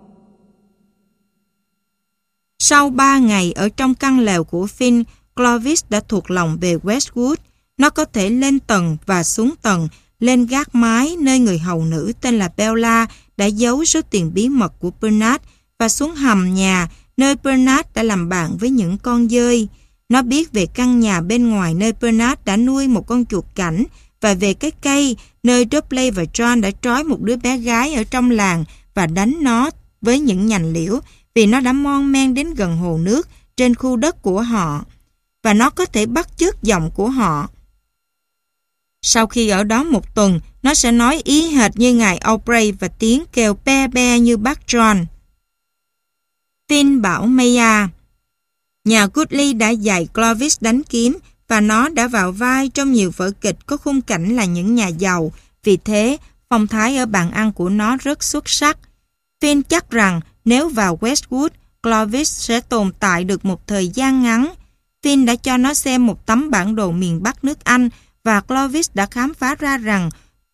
Sau 3 ngày ở trong căn lều của Finn, Clovis đã thuộc lòng về Westwood. Nó có thể lên tầng và xuống tầng, lên gác mái nơi người hầu nữ tên là Bella đã giấu số tiền bí mật của Bernard và xuống hầm nhà nơi Bernard đã làm bạn với những con dơi. Nó biết về căn nhà bên ngoài nơi Bernard đã nuôi một con chuột cảnh và về cái cây nơi Dudley và John đã trói một đứa bé gái ở trong làng và đánh nó với những nhành liễu vì nó đã mon men đến gần hồ nước trên khu đất của họ và nó có thể bắt chước giọng của họ. Sau khi ở đó một tuần, nó sẽ nói ý hệt như ngài Aubrey và tiếng kêu pe pe như bác John. Finn bảo Maya, nhà Goodley đã dạy Clovis đánh kiếm và nó đã vào vai trong nhiều vở kịch có khung cảnh là những nhà giàu. Vì thế, phong thái ở bàn ăn của nó rất xuất sắc. Finn chắc rằng nếu vào Westwood, Clovis sẽ tồn tại được một thời gian ngắn. Finn đã cho nó xem một tấm bản đồ miền Bắc nước Anh và Clovis đã khám phá ra rằng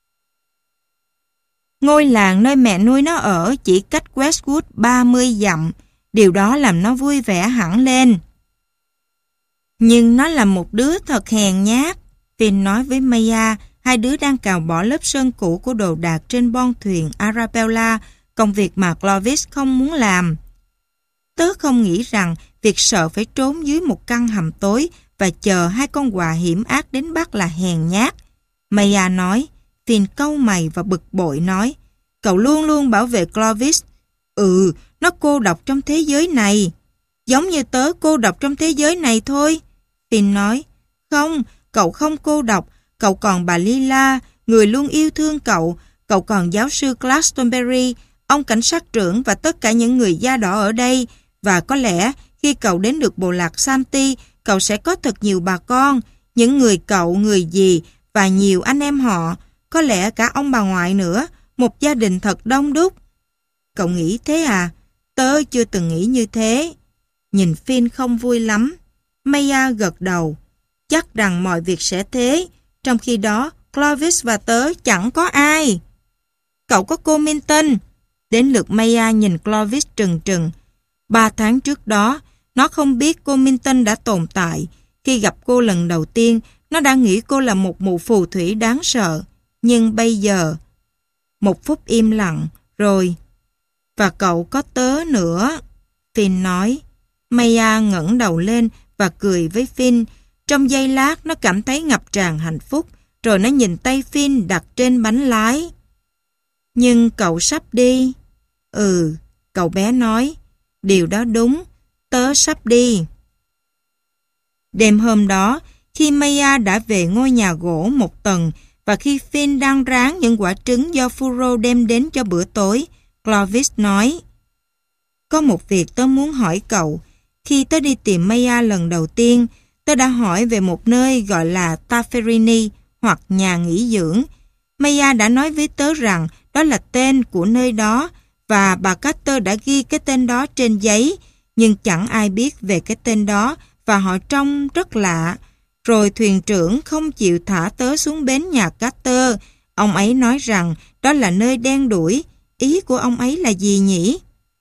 ngôi làng nơi mẹ nuôi nó ở chỉ cách Westwood 30 dặm. Điều đó làm nó vui vẻ hẳn lên. Nhưng nó là một đứa thật hèn nhát, Finn nói với Maya. Hai đứa đang cào bỏ lớp sơn cũ của đồ đạc trên bon thuyền Arabella, công việc mà Clovis không muốn làm. Tớ không nghĩ rằng việc sợ phải trốn dưới một căn hầm tối và chờ hai con quạ hiểm ác đến bắt là hèn nhát. Maya nói. Finn cau mày và bực bội nói, cậu luôn luôn bảo vệ Clovis. Nó cô độc trong thế giới này. Giống như tớ cô độc trong thế giới này thôi. Finn nói, không, cậu không cô độc. Cậu còn bà Lila, người luôn yêu thương cậu. Cậu còn giáo sư Glastonbury, ông cảnh sát trưởng và tất cả những người da đỏ ở đây. Và có lẽ khi cậu đến được bộ lạc Santi, cậu sẽ có thật nhiều bà con, những người cậu, người dì và nhiều anh em họ. Có lẽ cả ông bà ngoại nữa, một gia đình thật đông đúc. Cậu nghĩ thế à? Tớ chưa từng nghĩ như thế. Nhìn Finn không vui lắm. Maya gật đầu. Chắc rằng mọi việc sẽ thế. Trong khi đó, Clovis và tớ chẳng có ai. Cậu có cô Minton. Đến lượt Maya nhìn Clovis trừng trừng. 3 tháng trước đó, nó không biết cô Minton đã tồn tại. Khi gặp cô lần đầu tiên, nó đã nghĩ cô là một mụ phù thủy đáng sợ. Nhưng bây giờ... Một phút im lặng, rồi... Và cậu có tớ nữa, Finn nói. Maya ngẩng đầu lên và cười với Finn. Trong giây lát nó cảm thấy ngập tràn hạnh phúc, rồi nó nhìn tay Finn đặt trên bánh lái. Nhưng cậu sắp đi. Cậu bé nói. Điều đó đúng, tớ sắp đi. Đêm hôm đó, khi Maya đã về ngôi nhà gỗ một tầng và khi Finn đang rán những quả trứng do Furo đem đến cho bữa tối, Clovis nói, có một việc tớ muốn hỏi cậu. Khi tớ đi tìm Maya lần đầu tiên, tớ đã hỏi về một nơi gọi là Tafferini hoặc nhà nghỉ dưỡng. Maya đã nói với tớ rằng đó là tên của nơi đó và bà Carter đã ghi cái tên đó trên giấy, nhưng chẳng ai biết về cái tên đó và họ trông rất lạ. Rồi thuyền trưởng không chịu thả tớ xuống bến nhà Carter. Ông ấy nói rằng đó là nơi đen đủi. Ý của ông ấy là gì nhỉ?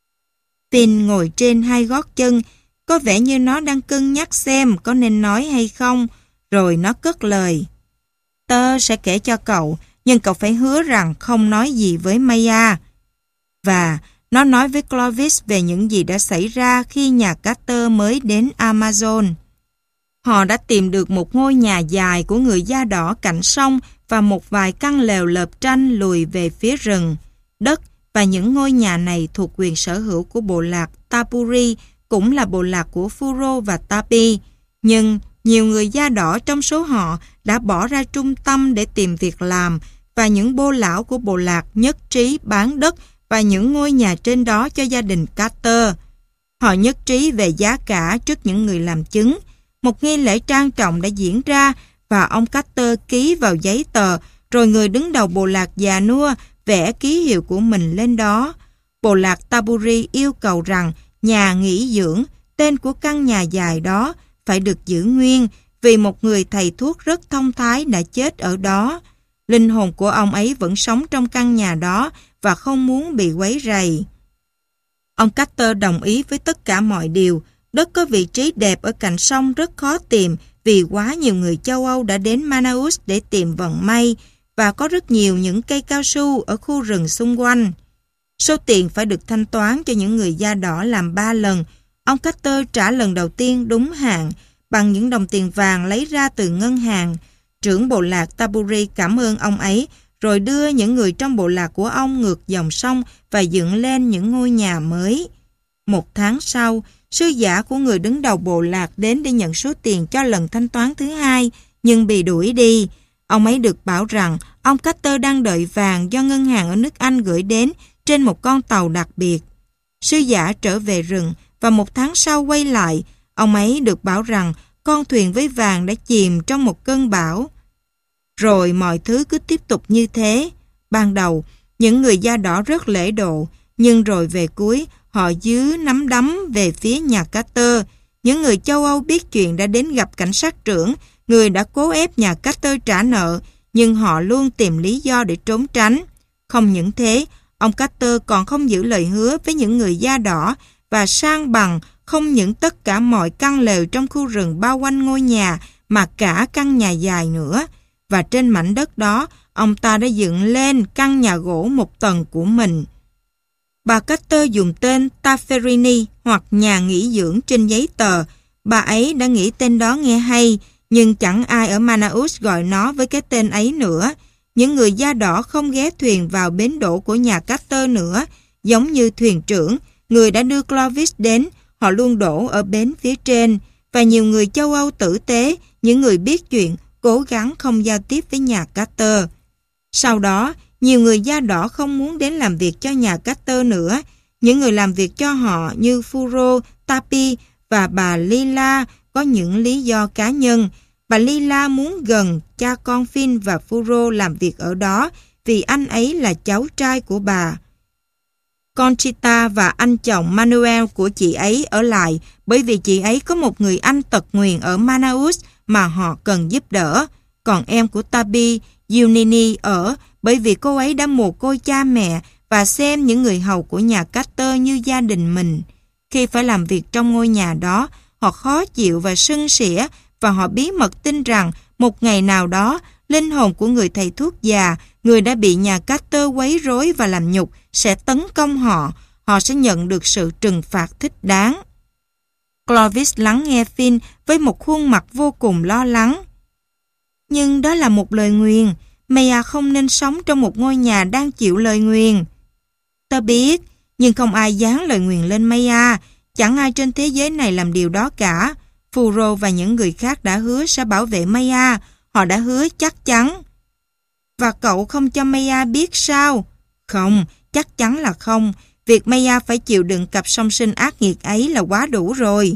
Finn ngồi trên hai gót chân, có vẻ như nó đang cân nhắc xem có nên nói hay không, rồi nó cất lời. Tớ sẽ kể cho cậu, nhưng cậu phải hứa rằng không nói gì với Maya. Và nó nói với Clovis về những gì đã xảy ra khi nhà Carter mới đến Amazon. Họ đã tìm được một ngôi nhà dài của người da đỏ cạnh sông và một vài căn lều lợp tranh lùi về phía rừng. Đất và những ngôi nhà này thuộc quyền sở hữu của bộ lạc Tapuri, cũng là bộ lạc của Furo và Tapi. Nhưng nhiều người da đỏ trong số họ đã bỏ ra trung tâm để tìm việc làm và những bô lão của bộ lạc nhất trí bán đất và những ngôi nhà trên đó cho gia đình Carter. Họ nhất trí về giá cả trước những người làm chứng. Một nghi lễ trang trọng đã diễn ra và ông Carter ký vào giấy tờ, rồi người đứng đầu bộ lạc già nua vẽ ký hiệu của mình lên đó. Bộ lạc Taburi yêu cầu rằng nhà nghỉ dưỡng, tên của căn nhà dài đó, phải được giữ nguyên vì một người thầy thuốc rất thông thái đã chết ở đó. Linh hồn của ông ấy vẫn sống trong căn nhà đó và không muốn bị quấy rầy. Ông Carter đồng ý với tất cả mọi điều. Đất có vị trí đẹp ở cạnh sông rất khó tìm vì quá nhiều người châu Âu đã đến Manaus để tìm vận may và có rất nhiều những cây cao su ở khu rừng xung quanh. Số tiền phải được thanh toán cho những người da đỏ làm 3 lần. Ông Carter trả lần đầu tiên đúng hạn bằng những đồng tiền vàng lấy ra từ ngân hàng. Trưởng bộ lạc Taburi cảm ơn ông ấy, rồi đưa những người trong bộ lạc của ông ngược dòng sông và dựng lên những ngôi nhà mới. 1 tháng sau, sứ giả của người đứng đầu bộ lạc đến để nhận số tiền cho lần thanh toán thứ 2, nhưng bị đuổi đi. Ông ấy được bảo rằng ông Carter đang đợi vàng do ngân hàng ở nước Anh gửi đến trên một con tàu đặc biệt. Sứ giả trở về rừng và 1 tháng sau quay lại. Ông ấy được bảo rằng con thuyền với vàng đã chìm trong một cơn bão. Rồi mọi thứ cứ tiếp tục như thế. Ban đầu, những người da đỏ rất lễ độ, nhưng rồi về cuối, họ dứ nắm đấm về phía nhà Carter. Những người châu Âu biết chuyện đã đến gặp cảnh sát trưởng, người đã cố ép nhà Carter trả nợ, nhưng họ luôn tìm lý do để trốn tránh. Không những thế, ông Carter còn không giữ lời hứa với những người da đỏ và san bằng không những tất cả mọi căn lều trong khu rừng bao quanh ngôi nhà mà cả căn nhà dài nữa. Và trên mảnh đất đó, ông ta đã dựng lên căn nhà gỗ 1 tầng của mình. Bà Carter dùng tên Tafferini hoặc nhà nghỉ dưỡng trên giấy tờ. Bà ấy đã nghĩ tên đó nghe hay, nhưng chẳng ai ở Manaus gọi nó với cái tên ấy nữa. Những người da đỏ không ghé thuyền vào bến đỗ của nhà Carter nữa, giống như thuyền trưởng, người đã đưa Clovis đến, họ luôn đổ ở bến phía trên. Và nhiều người châu Âu tử tế, những người biết chuyện, cố gắng không giao tiếp với nhà Carter. Sau đó, nhiều người da đỏ không muốn đến làm việc cho nhà Carter nữa. Những người làm việc cho họ như Furo, Tapi và bà Lila có những lý do cá nhân. Bà Lila muốn gần cha con Finn và Furo làm việc ở đó vì anh ấy là cháu trai của bà. Conchita và anh chồng Manuel của chị ấy ở lại bởi vì chị ấy có một người anh tật nguyền ở Manaus mà họ cần giúp đỡ. Còn em của Tabi, Yunini ở bởi vì cô ấy đã mồ côi cha mẹ và xem những người hầu của nhà Carter như gia đình mình. Khi phải làm việc trong ngôi nhà đó, họ khó chịu và sưng sỉa và họ bí mật tin rằng một ngày nào đó, linh hồn của người thầy thuốc già, người đã bị nhà Carter quấy rối và làm nhục, sẽ tấn công họ. Họ sẽ nhận được sự trừng phạt thích đáng. Clovis lắng nghe Finn với một khuôn mặt vô cùng lo lắng. Nhưng đó là một lời nguyền. Maya không nên sống trong một ngôi nhà đang chịu lời nguyền. Tớ biết, nhưng không ai dán lời nguyền lên Maya. Chẳng ai trên thế giới này làm điều đó cả. Furo và những người khác đã hứa sẽ bảo vệ Maya. Họ đã hứa chắc chắn. Và cậu không cho Maya biết sao? Không, chắc chắn là không. Việc Maya phải chịu đựng cặp song sinh ác nghiệt ấy là quá đủ rồi.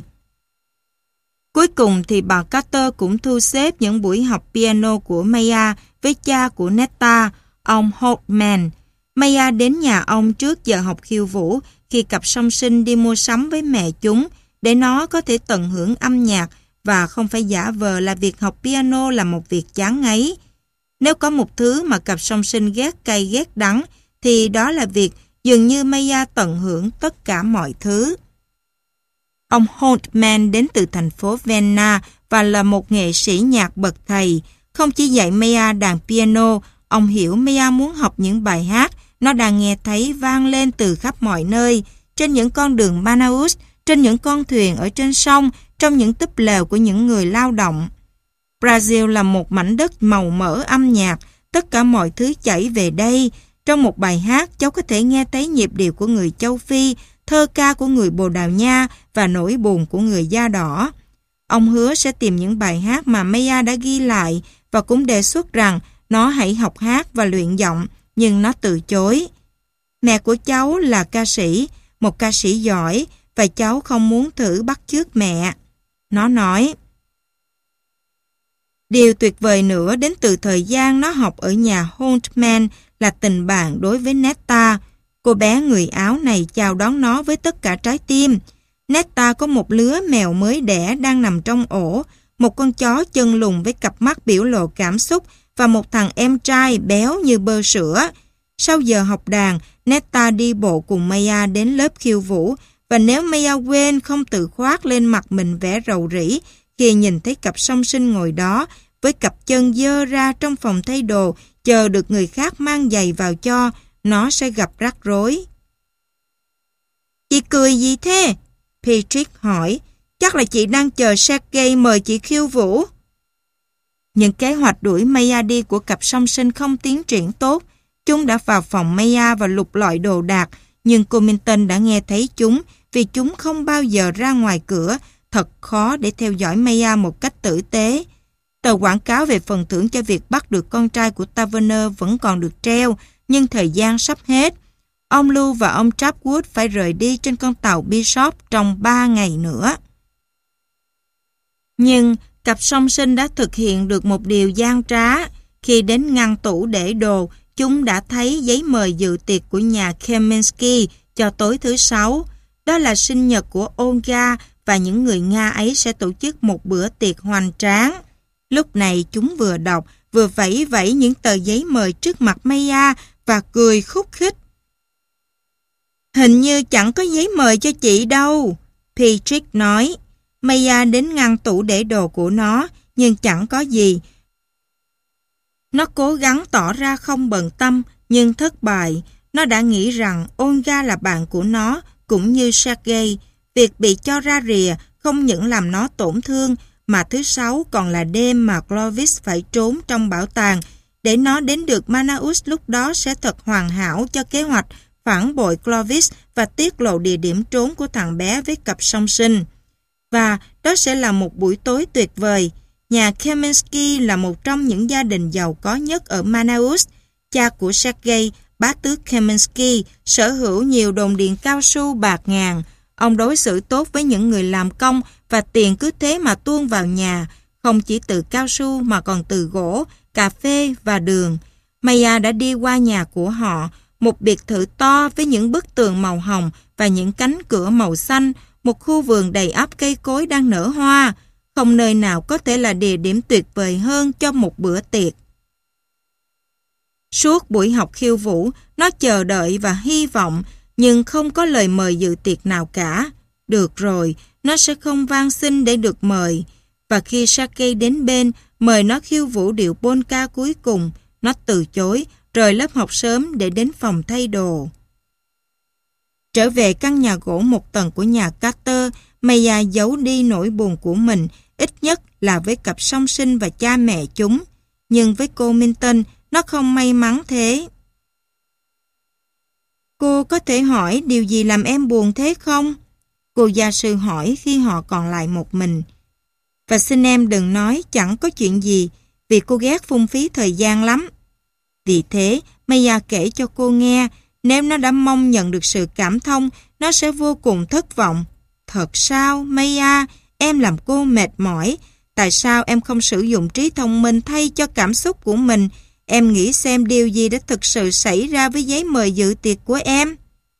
Cuối cùng thì bà Carter cũng thu xếp những buổi học piano của Maya với cha của Netta, ông Holtman. Maya đến nhà ông trước giờ học khiêu vũ khi cặp song sinh đi mua sắm với mẹ chúng để nó có thể tận hưởng âm nhạc và không phải giả vờ là việc học piano là một việc chán ngấy. Nếu có một thứ mà cặp song sinh ghét cay ghét đắng thì đó là việc dường như Maya tận hưởng tất cả mọi thứ. Ông Holtman đến từ thành phố Vienna và là một nghệ sĩ nhạc bậc thầy. Không chỉ dạy Maya đàn piano, ông hiểu Maya muốn học những bài hát nó đang nghe thấy vang lên từ khắp mọi nơi, trên những con đường Manaus, trên những con thuyền ở trên sông, trong những túp lều của những người lao động. Brazil là một mảnh đất màu mỡ âm nhạc, tất cả mọi thứ chảy về đây. Trong một bài hát, cháu có thể nghe thấy nhịp điệu của người châu Phi, thơ ca của người Bồ Đào Nha và nỗi buồn của người da đỏ. Ông hứa sẽ tìm những bài hát mà Maya đã ghi lại và cũng đề xuất rằng nó hãy học hát và luyện giọng, nhưng nó từ chối. Mẹ của cháu là ca sĩ, một ca sĩ giỏi, và cháu không muốn thử bắt chước mẹ. Nó nói. Điều tuyệt vời nữa đến từ thời gian nó học ở nhà Holtman là tình bạn đối với Netta. Cô bé người Áo này chào đón nó với tất cả trái tim. Netta có một lứa mèo mới đẻ đang nằm trong ổ, một con chó chân lùn với cặp mắt biểu lộ cảm xúc và một thằng em trai béo như bơ sữa. Sau giờ học đàn, Netta đi bộ cùng Maya đến lớp khiêu vũ và nếu Maya quên không tự khoác lên mặt mình vẻ rầu rĩ khi nhìn thấy cặp song sinh ngồi đó với cặp chân dơ ra trong phòng thay đồ chờ được người khác mang giày vào cho, nó sẽ gặp rắc rối. Chị cười gì thế? Patrick hỏi. Chắc là chị đang chờ Sergei mời chị khiêu vũ. Những kế hoạch đuổi Maya đi của cặp song sinh không tiến triển tốt. Chúng đã vào phòng Maya và lục lọi đồ đạc, nhưng cô Minton đã nghe thấy chúng vì chúng không bao giờ ra ngoài cửa. Thật khó để theo dõi Maya một cách tử tế. Tờ quảng cáo về phần thưởng cho việc bắt được con trai của Taverner vẫn còn được treo, nhưng thời gian sắp hết. Ông Lưu và ông Trapwood phải rời đi trên con tàu Bishop trong 3 ngày nữa. Nhưng cặp song sinh đã thực hiện được một điều gian trá. Khi đến ngăn tủ để đồ, chúng đã thấy giấy mời dự tiệc của nhà Kaminsky cho tối thứ Sáu. Đó là sinh nhật của Olga và những người Nga ấy sẽ tổ chức một bữa tiệc hoành tráng. Lúc này chúng vừa đọc, vừa vẫy vẫy những tờ giấy mời trước mặt Maya và cười khúc khích. Hình như chẳng có giấy mời cho chị đâu, Patrick nói. Maya đến ngăn tủ để đồ của nó, nhưng chẳng có gì. Nó cố gắng tỏ ra không bận tâm, nhưng thất bại. Nó đã nghĩ rằng Olga là bạn của nó, cũng như Sergei. Việc bị cho ra rìa không những làm nó tổn thương, mà thứ Sáu còn là đêm mà Clovis phải trốn trong bảo tàng. Để nó đến được Manaus lúc đó sẽ thật hoàn hảo cho kế hoạch phản bội Clovis và tiết lộ địa điểm trốn của thằng bé với cặp song sinh. Và đó sẽ là một buổi tối tuyệt vời. Nhà Kaminsky là một trong những gia đình giàu có nhất ở Manaus. Cha của Sergei, bá tước Kaminsky, sở hữu nhiều đồn điện cao su bạc ngàn. Ông đối xử tốt với những người làm công và tiền cứ thế mà tuôn vào nhà, không chỉ từ cao su mà còn từ gỗ, cà phê và đường. Maya đã đi qua nhà của họ, một biệt thự to với những bức tường màu hồng và những cánh cửa màu xanh, một khu vườn đầy ắp cây cối đang nở hoa. Không nơi nào có thể là địa điểm tuyệt vời hơn cho một bữa tiệc. Suốt buổi học khiêu vũ, nó chờ đợi và hy vọng, nhưng không có lời mời dự tiệc nào cả. Được rồi, nó sẽ không van xin để được mời. Và khi Sergei đến bên, mời nó khiêu vũ điệu polka cuối cùng, nó từ chối, rời lớp học sớm để đến phòng thay đồ. Trở về căn nhà gỗ một tầng của nhà Carter, Maya giấu đi nỗi buồn của mình, ít nhất là với cặp song sinh và cha mẹ chúng. Nhưng với cô Minton, nó không may mắn thế. Cô có thể hỏi điều gì làm em buồn thế không? Cô gia sư hỏi khi họ còn lại một mình. Và xin em đừng nói chẳng có chuyện gì, vì cô ghét phung phí thời gian lắm. Vì thế, Maya kể cho cô nghe, nếu nó đã mong nhận được sự cảm thông, nó sẽ vô cùng thất vọng. Thật sao, Maya, em làm cô mệt mỏi. Tại sao em không sử dụng trí thông minh thay cho cảm xúc của mình? Em nghĩ xem điều gì đã thực sự xảy ra với giấy mời dự tiệc của em.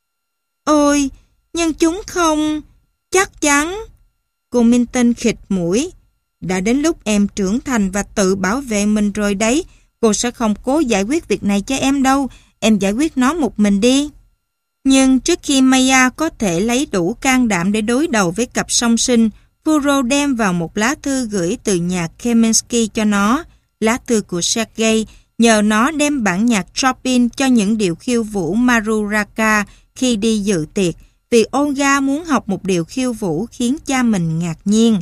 Ôi, nhưng chúng không... Chắc chắn. Cô Minton khịt mũi. Đã đến lúc em trưởng thành và tự bảo vệ mình rồi đấy. Cô sẽ không cố giải quyết việc này cho em đâu. Em giải quyết nó một mình đi. Nhưng trước khi Maya có thể lấy đủ can đảm để đối đầu với cặp song sinh, Furo đem vào một lá thư gửi từ nhà Kaminsky cho nó. Lá thư của Sergei nhờ nó đem bản nhạc Chopin cho những điệu khiêu vũ Maruraka khi đi dự tiệc, vì Olga muốn học một điệu khiêu vũ khiến cha mình ngạc nhiên.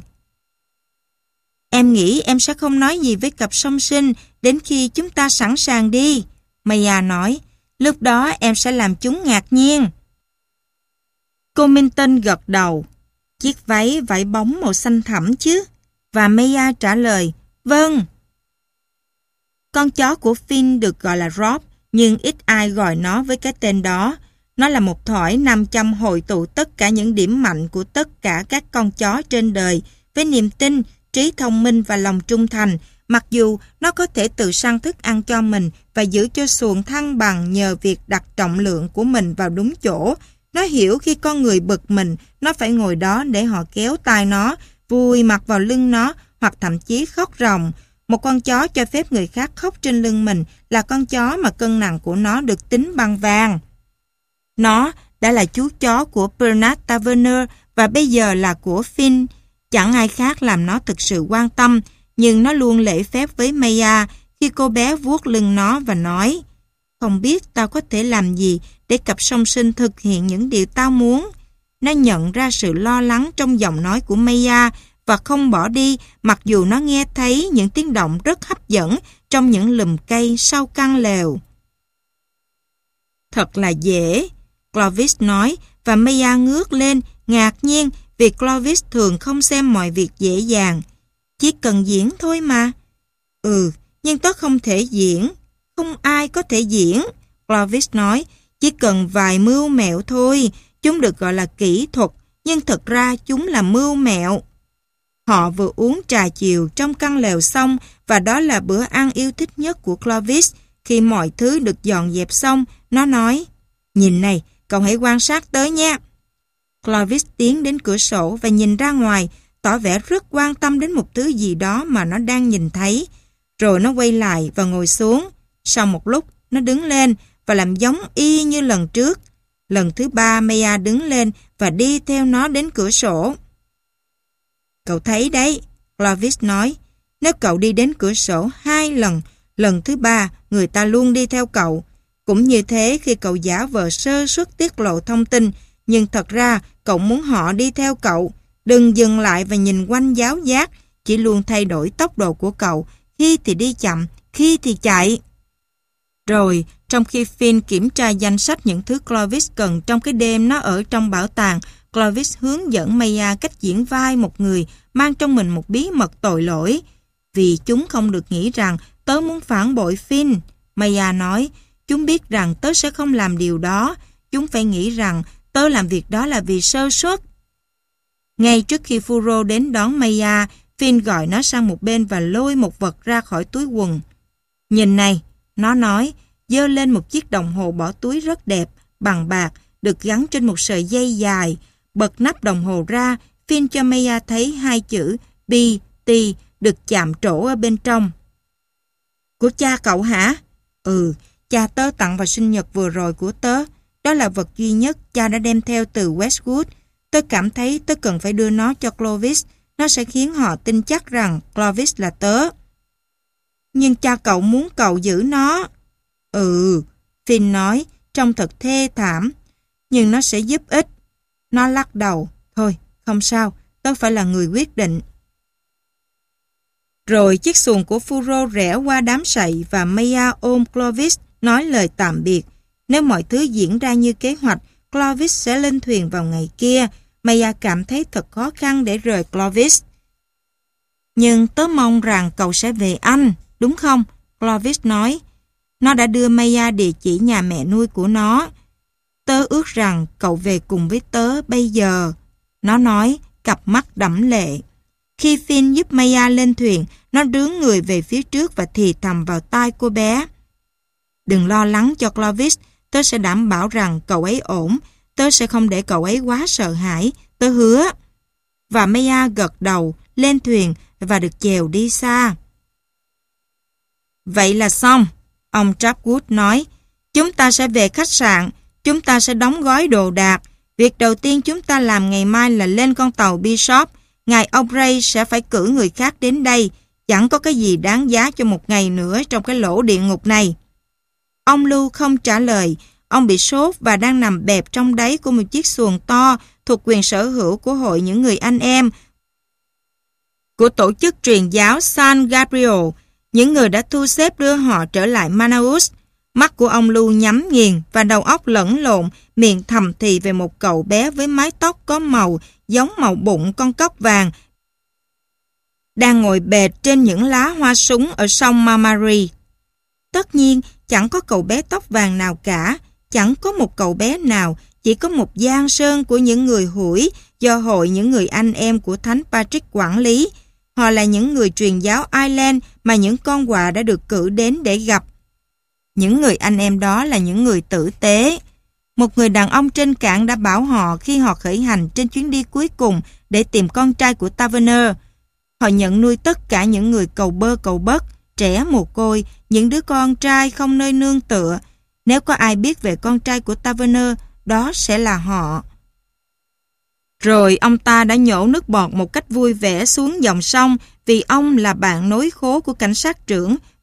Em nghĩ em sẽ không nói gì với cặp song sinh đến khi chúng ta sẵn sàng đi, Maya nói. Lúc đó em sẽ làm chúng ngạc nhiên. Cô Minton gật đầu. Chiếc váy vải bóng màu xanh thẳm chứ? Và Maya trả lời, vâng. Con chó của Finn được gọi là Rob, nhưng ít ai gọi nó với cái tên đó. Nó là một thỏi nam châm hội tụ tất cả những điểm mạnh của tất cả các con chó trên đời, với niềm tin, trí thông minh và lòng trung thành, mặc dù nó có thể tự săn thức ăn cho mình và giữ cho xuồng thăng bằng nhờ việc đặt trọng lượng của mình vào đúng chỗ. Nó hiểu khi con người bực mình, nó phải ngồi đó để họ kéo tai nó, vùi mặt vào lưng nó, hoặc thậm chí khóc ròng. Một con chó cho phép người khác khóc trên lưng mình là con chó mà cân nặng của nó được tính bằng vàng. Nó đã là chú chó của Bernard Taverner và bây giờ là của Finn. Chẳng ai khác làm nó thực sự quan tâm, nhưng nó luôn lễ phép với Maya. khi cô bé vuốt lưng nó và nói, không biết tao có thể làm gì để cặp song sinh thực hiện những điều tao muốn. Nó nhận ra sự lo lắng trong giọng nói của Maya và không bỏ đi mặc dù nó nghe thấy những tiếng động rất hấp dẫn trong những lùm cây sau căn lều. Thật là dễ, Clovis nói, và Maya ngước lên, ngạc nhiên vì Clovis thường không xem mọi việc dễ dàng. Chỉ cần diễn thôi mà. Nhưng tớ không thể diễn. Không ai có thể diễn, Clovis nói. Chỉ cần vài mưu mẹo thôi. Chúng được gọi là kỹ thuật, nhưng thật ra chúng là mưu mẹo. Họ vừa uống trà chiều trong căn lều xong và đó là bữa ăn yêu thích nhất của Clovis. Khi mọi thứ được dọn dẹp xong, nó nói, nhìn này, cậu hãy quan sát tới nha. Clovis tiến đến cửa sổ và nhìn ra ngoài, tỏ vẻ rất quan tâm đến một thứ gì đó mà nó đang nhìn thấy. Rồi nó quay lại và ngồi xuống. Sau một lúc, nó đứng lên và làm giống y như lần trước. Lần thứ ba, Maya đứng lên và đi theo nó đến cửa sổ. Cậu thấy đấy, Clovis nói, nếu cậu đi đến cửa sổ 2 lần, lần thứ 3, người ta luôn đi theo cậu. Cũng như thế khi cậu giả vờ sơ suất tiết lộ thông tin, nhưng thật ra cậu muốn họ đi theo cậu. Đừng dừng lại và nhìn quanh giáo giác, chỉ luôn thay đổi tốc độ của cậu, khi thì đi chậm, khi thì chạy. Rồi, trong khi Finn kiểm tra danh sách những thứ Clovis cần trong cái đêm nó ở trong bảo tàng, Clovis hướng dẫn Maya cách diễn vai một người mang trong mình một bí mật tội lỗi. Vì chúng không được nghĩ rằng tớ muốn phản bội Finn. Maya nói, chúng biết rằng tớ sẽ không làm điều đó. Chúng phải nghĩ rằng tớ làm việc đó là vì sơ suất. Ngay trước khi Furo đến đón Maya, Finn gọi nó sang một bên và lôi một vật ra khỏi túi quần. Nhìn này, nó nói, giơ lên một chiếc đồng hồ bỏ túi rất đẹp, bằng bạc, được gắn trên một sợi dây dài. Bật nắp đồng hồ ra, Finn cho Maya thấy 2 chữ B.T. được chạm trổ ở bên trong. Của cha cậu hả? Cha tớ tặng vào sinh nhật vừa rồi của tớ. Đó là vật duy nhất cha đã đem theo từ Westwood. Tớ cảm thấy tớ cần phải đưa nó cho Clovis. Nó sẽ khiến họ tin chắc rằng Clovis là tớ. Nhưng cha cậu muốn cậu giữ nó. Finn nói, trông thật thê thảm. Nhưng nó sẽ giúp ích. Nó lắc đầu. Thôi, không sao, tớ phải là người quyết định. Rồi chiếc xuồng của Furo rẽ qua đám sậy và Maya ôm Clovis nói lời tạm biệt. Nếu mọi thứ diễn ra như kế hoạch, Clovis sẽ lên thuyền vào ngày kia. Maya cảm thấy thật khó khăn để rời Clovis. Nhưng tớ mong rằng cậu sẽ về Anh, đúng không? Clovis nói. Nó đã đưa Maya địa chỉ nhà mẹ nuôi của nó. Tớ ước rằng cậu về cùng với tớ bây giờ. Nó nói, cặp mắt đẫm lệ. Khi Finn giúp Maya lên thuyền, nó đướng người về phía trước và thì thầm vào tai cô bé. Đừng lo lắng cho Clovis, tớ sẽ đảm bảo rằng cậu ấy ổn. Tớ sẽ không để cậu ấy quá sợ hãi, tớ hứa. Và Maya gật đầu, lên thuyền và được chèo đi xa. Vậy là xong, ông Trapwood nói. Chúng ta sẽ về khách sạn, chúng ta sẽ đóng gói đồ đạc. Việc đầu tiên chúng ta làm ngày mai là lên con tàu Bishop. Ngài Aubrey sẽ phải cử người khác đến đây. Chẳng có cái gì đáng giá cho một ngày nữa trong cái lỗ địa ngục này. Ông Lưu không trả lời. Ông bị sốt và đang nằm bẹp trong đáy của một chiếc xuồng to thuộc quyền sở hữu của hội những người anh em của tổ chức truyền giáo San Gabriel, những người đã thu xếp đưa họ trở lại Manaus. Mắt của ông Lưu nhắm nghiền và đầu óc lẫn lộn, miệng thầm thì về một cậu bé với mái tóc có màu giống màu bụng con cóc vàng đang ngồi bệt trên những lá hoa súng ở sông Mamari. Tất nhiên, chẳng có cậu bé tóc vàng nào cả, chẳng có một cậu bé nào, chỉ có một giang sơn của những người hủi do hội những người anh em của Thánh Patrick quản lý. Họ là những người truyền giáo Ireland mà những con quạ đã được cử đến để gặp. Những người anh em đó là những người tử tế. Một người đàn ông trên cảng đã bảo họ khi họ khởi hành trên chuyến đi cuối cùng để tìm con trai của Taverner. Họ nhận nuôi tất cả những người cầu bơ cầu bất, trẻ mồ côi, những đứa con trai không nơi nương tựa. Nếu có ai biết về con trai của Taverner, đó sẽ là họ. Rồi ông ta đã nhổ nước bọt một cách vui vẻ xuống dòng sông vì ông là bạn nối khố của cảnh sát trưởng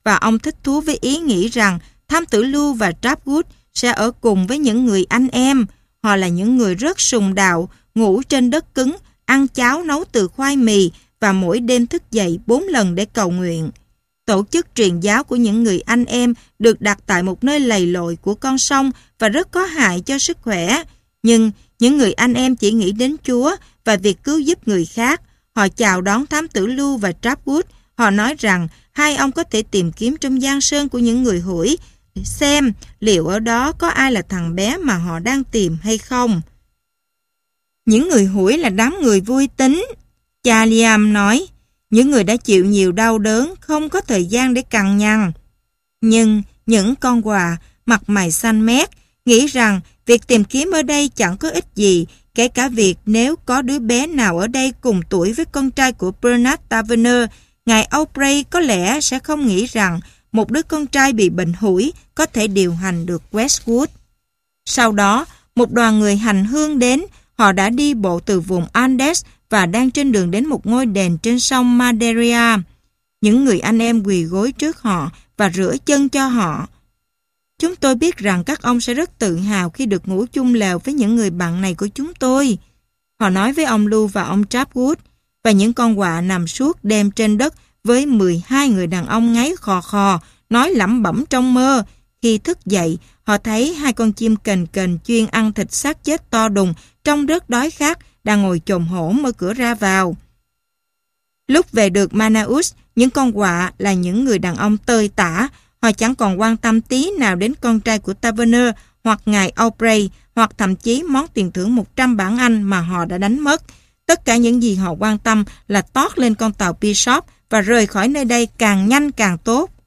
và ông thích thú với ý nghĩ rằng thám tử Lưu và Trapwood sẽ ở cùng với những người anh em. Họ là những người rất sùng đạo, ngủ trên đất cứng, ăn cháo nấu từ khoai mì và mỗi đêm thức dậy 4 lần để cầu nguyện. Tổ chức truyền giáo của những người anh em được đặt tại một nơi lầy lội của con sông và rất có hại cho sức khỏe. Nhưng những người anh em chỉ nghĩ đến Chúa và việc cứu giúp người khác. Họ chào đón thám tử Lưu và Trapwood. Họ nói rằng hai ông có thể tìm kiếm trong giang sơn của những người hủi xem liệu ở đó có ai là thằng bé mà họ đang tìm hay không. Những người hủi là đám người vui tính, cha Liam nói. Những người đã chịu nhiều đau đớn, không có thời gian để cằn nhằn. Nhưng những con quà mặt mày xanh mét nghĩ rằng việc tìm kiếm ở đây chẳng có ích gì, kể cả việc nếu có đứa bé nào ở đây cùng tuổi với con trai của Bernard Taverner, ngài Aubrey có lẽ sẽ không nghĩ rằng một đứa con trai bị bệnh hủi có thể điều hành được Westwood. Sau đó, một đoàn người hành hương đến. Họ đã đi bộ từ vùng Andes và đang trên đường đến một ngôi đền trên sông Madeira. Những người anh em quỳ gối trước họ và rửa chân cho họ. Chúng tôi biết rằng các ông sẽ rất tự hào khi được ngủ chung lều với những người bạn này của chúng tôi. Họ nói với ông Lưu và ông Trapwood, và những con quạ nằm suốt đêm trên đất với 12 người đàn ông ngáy khò khò, nói lẩm bẩm trong mơ. Khi thức dậy, họ thấy hai con chim kền kền chuyên ăn thịt xác chết to đùng trông rất đói khát đang ngồi chồm hổm ở cửa ra vào. Lúc về được Manaus, những con quạ là những người đàn ông tơi tả. Họ chẳng còn quan tâm tí nào đến con trai của Taverner hoặc ngài Aubrey hoặc thậm chí món tiền thưởng 100 bảng Anh mà họ đã đánh mất. Tất cả những gì họ quan tâm là tót lên con tàu Bishop và rời khỏi nơi đây càng nhanh càng tốt.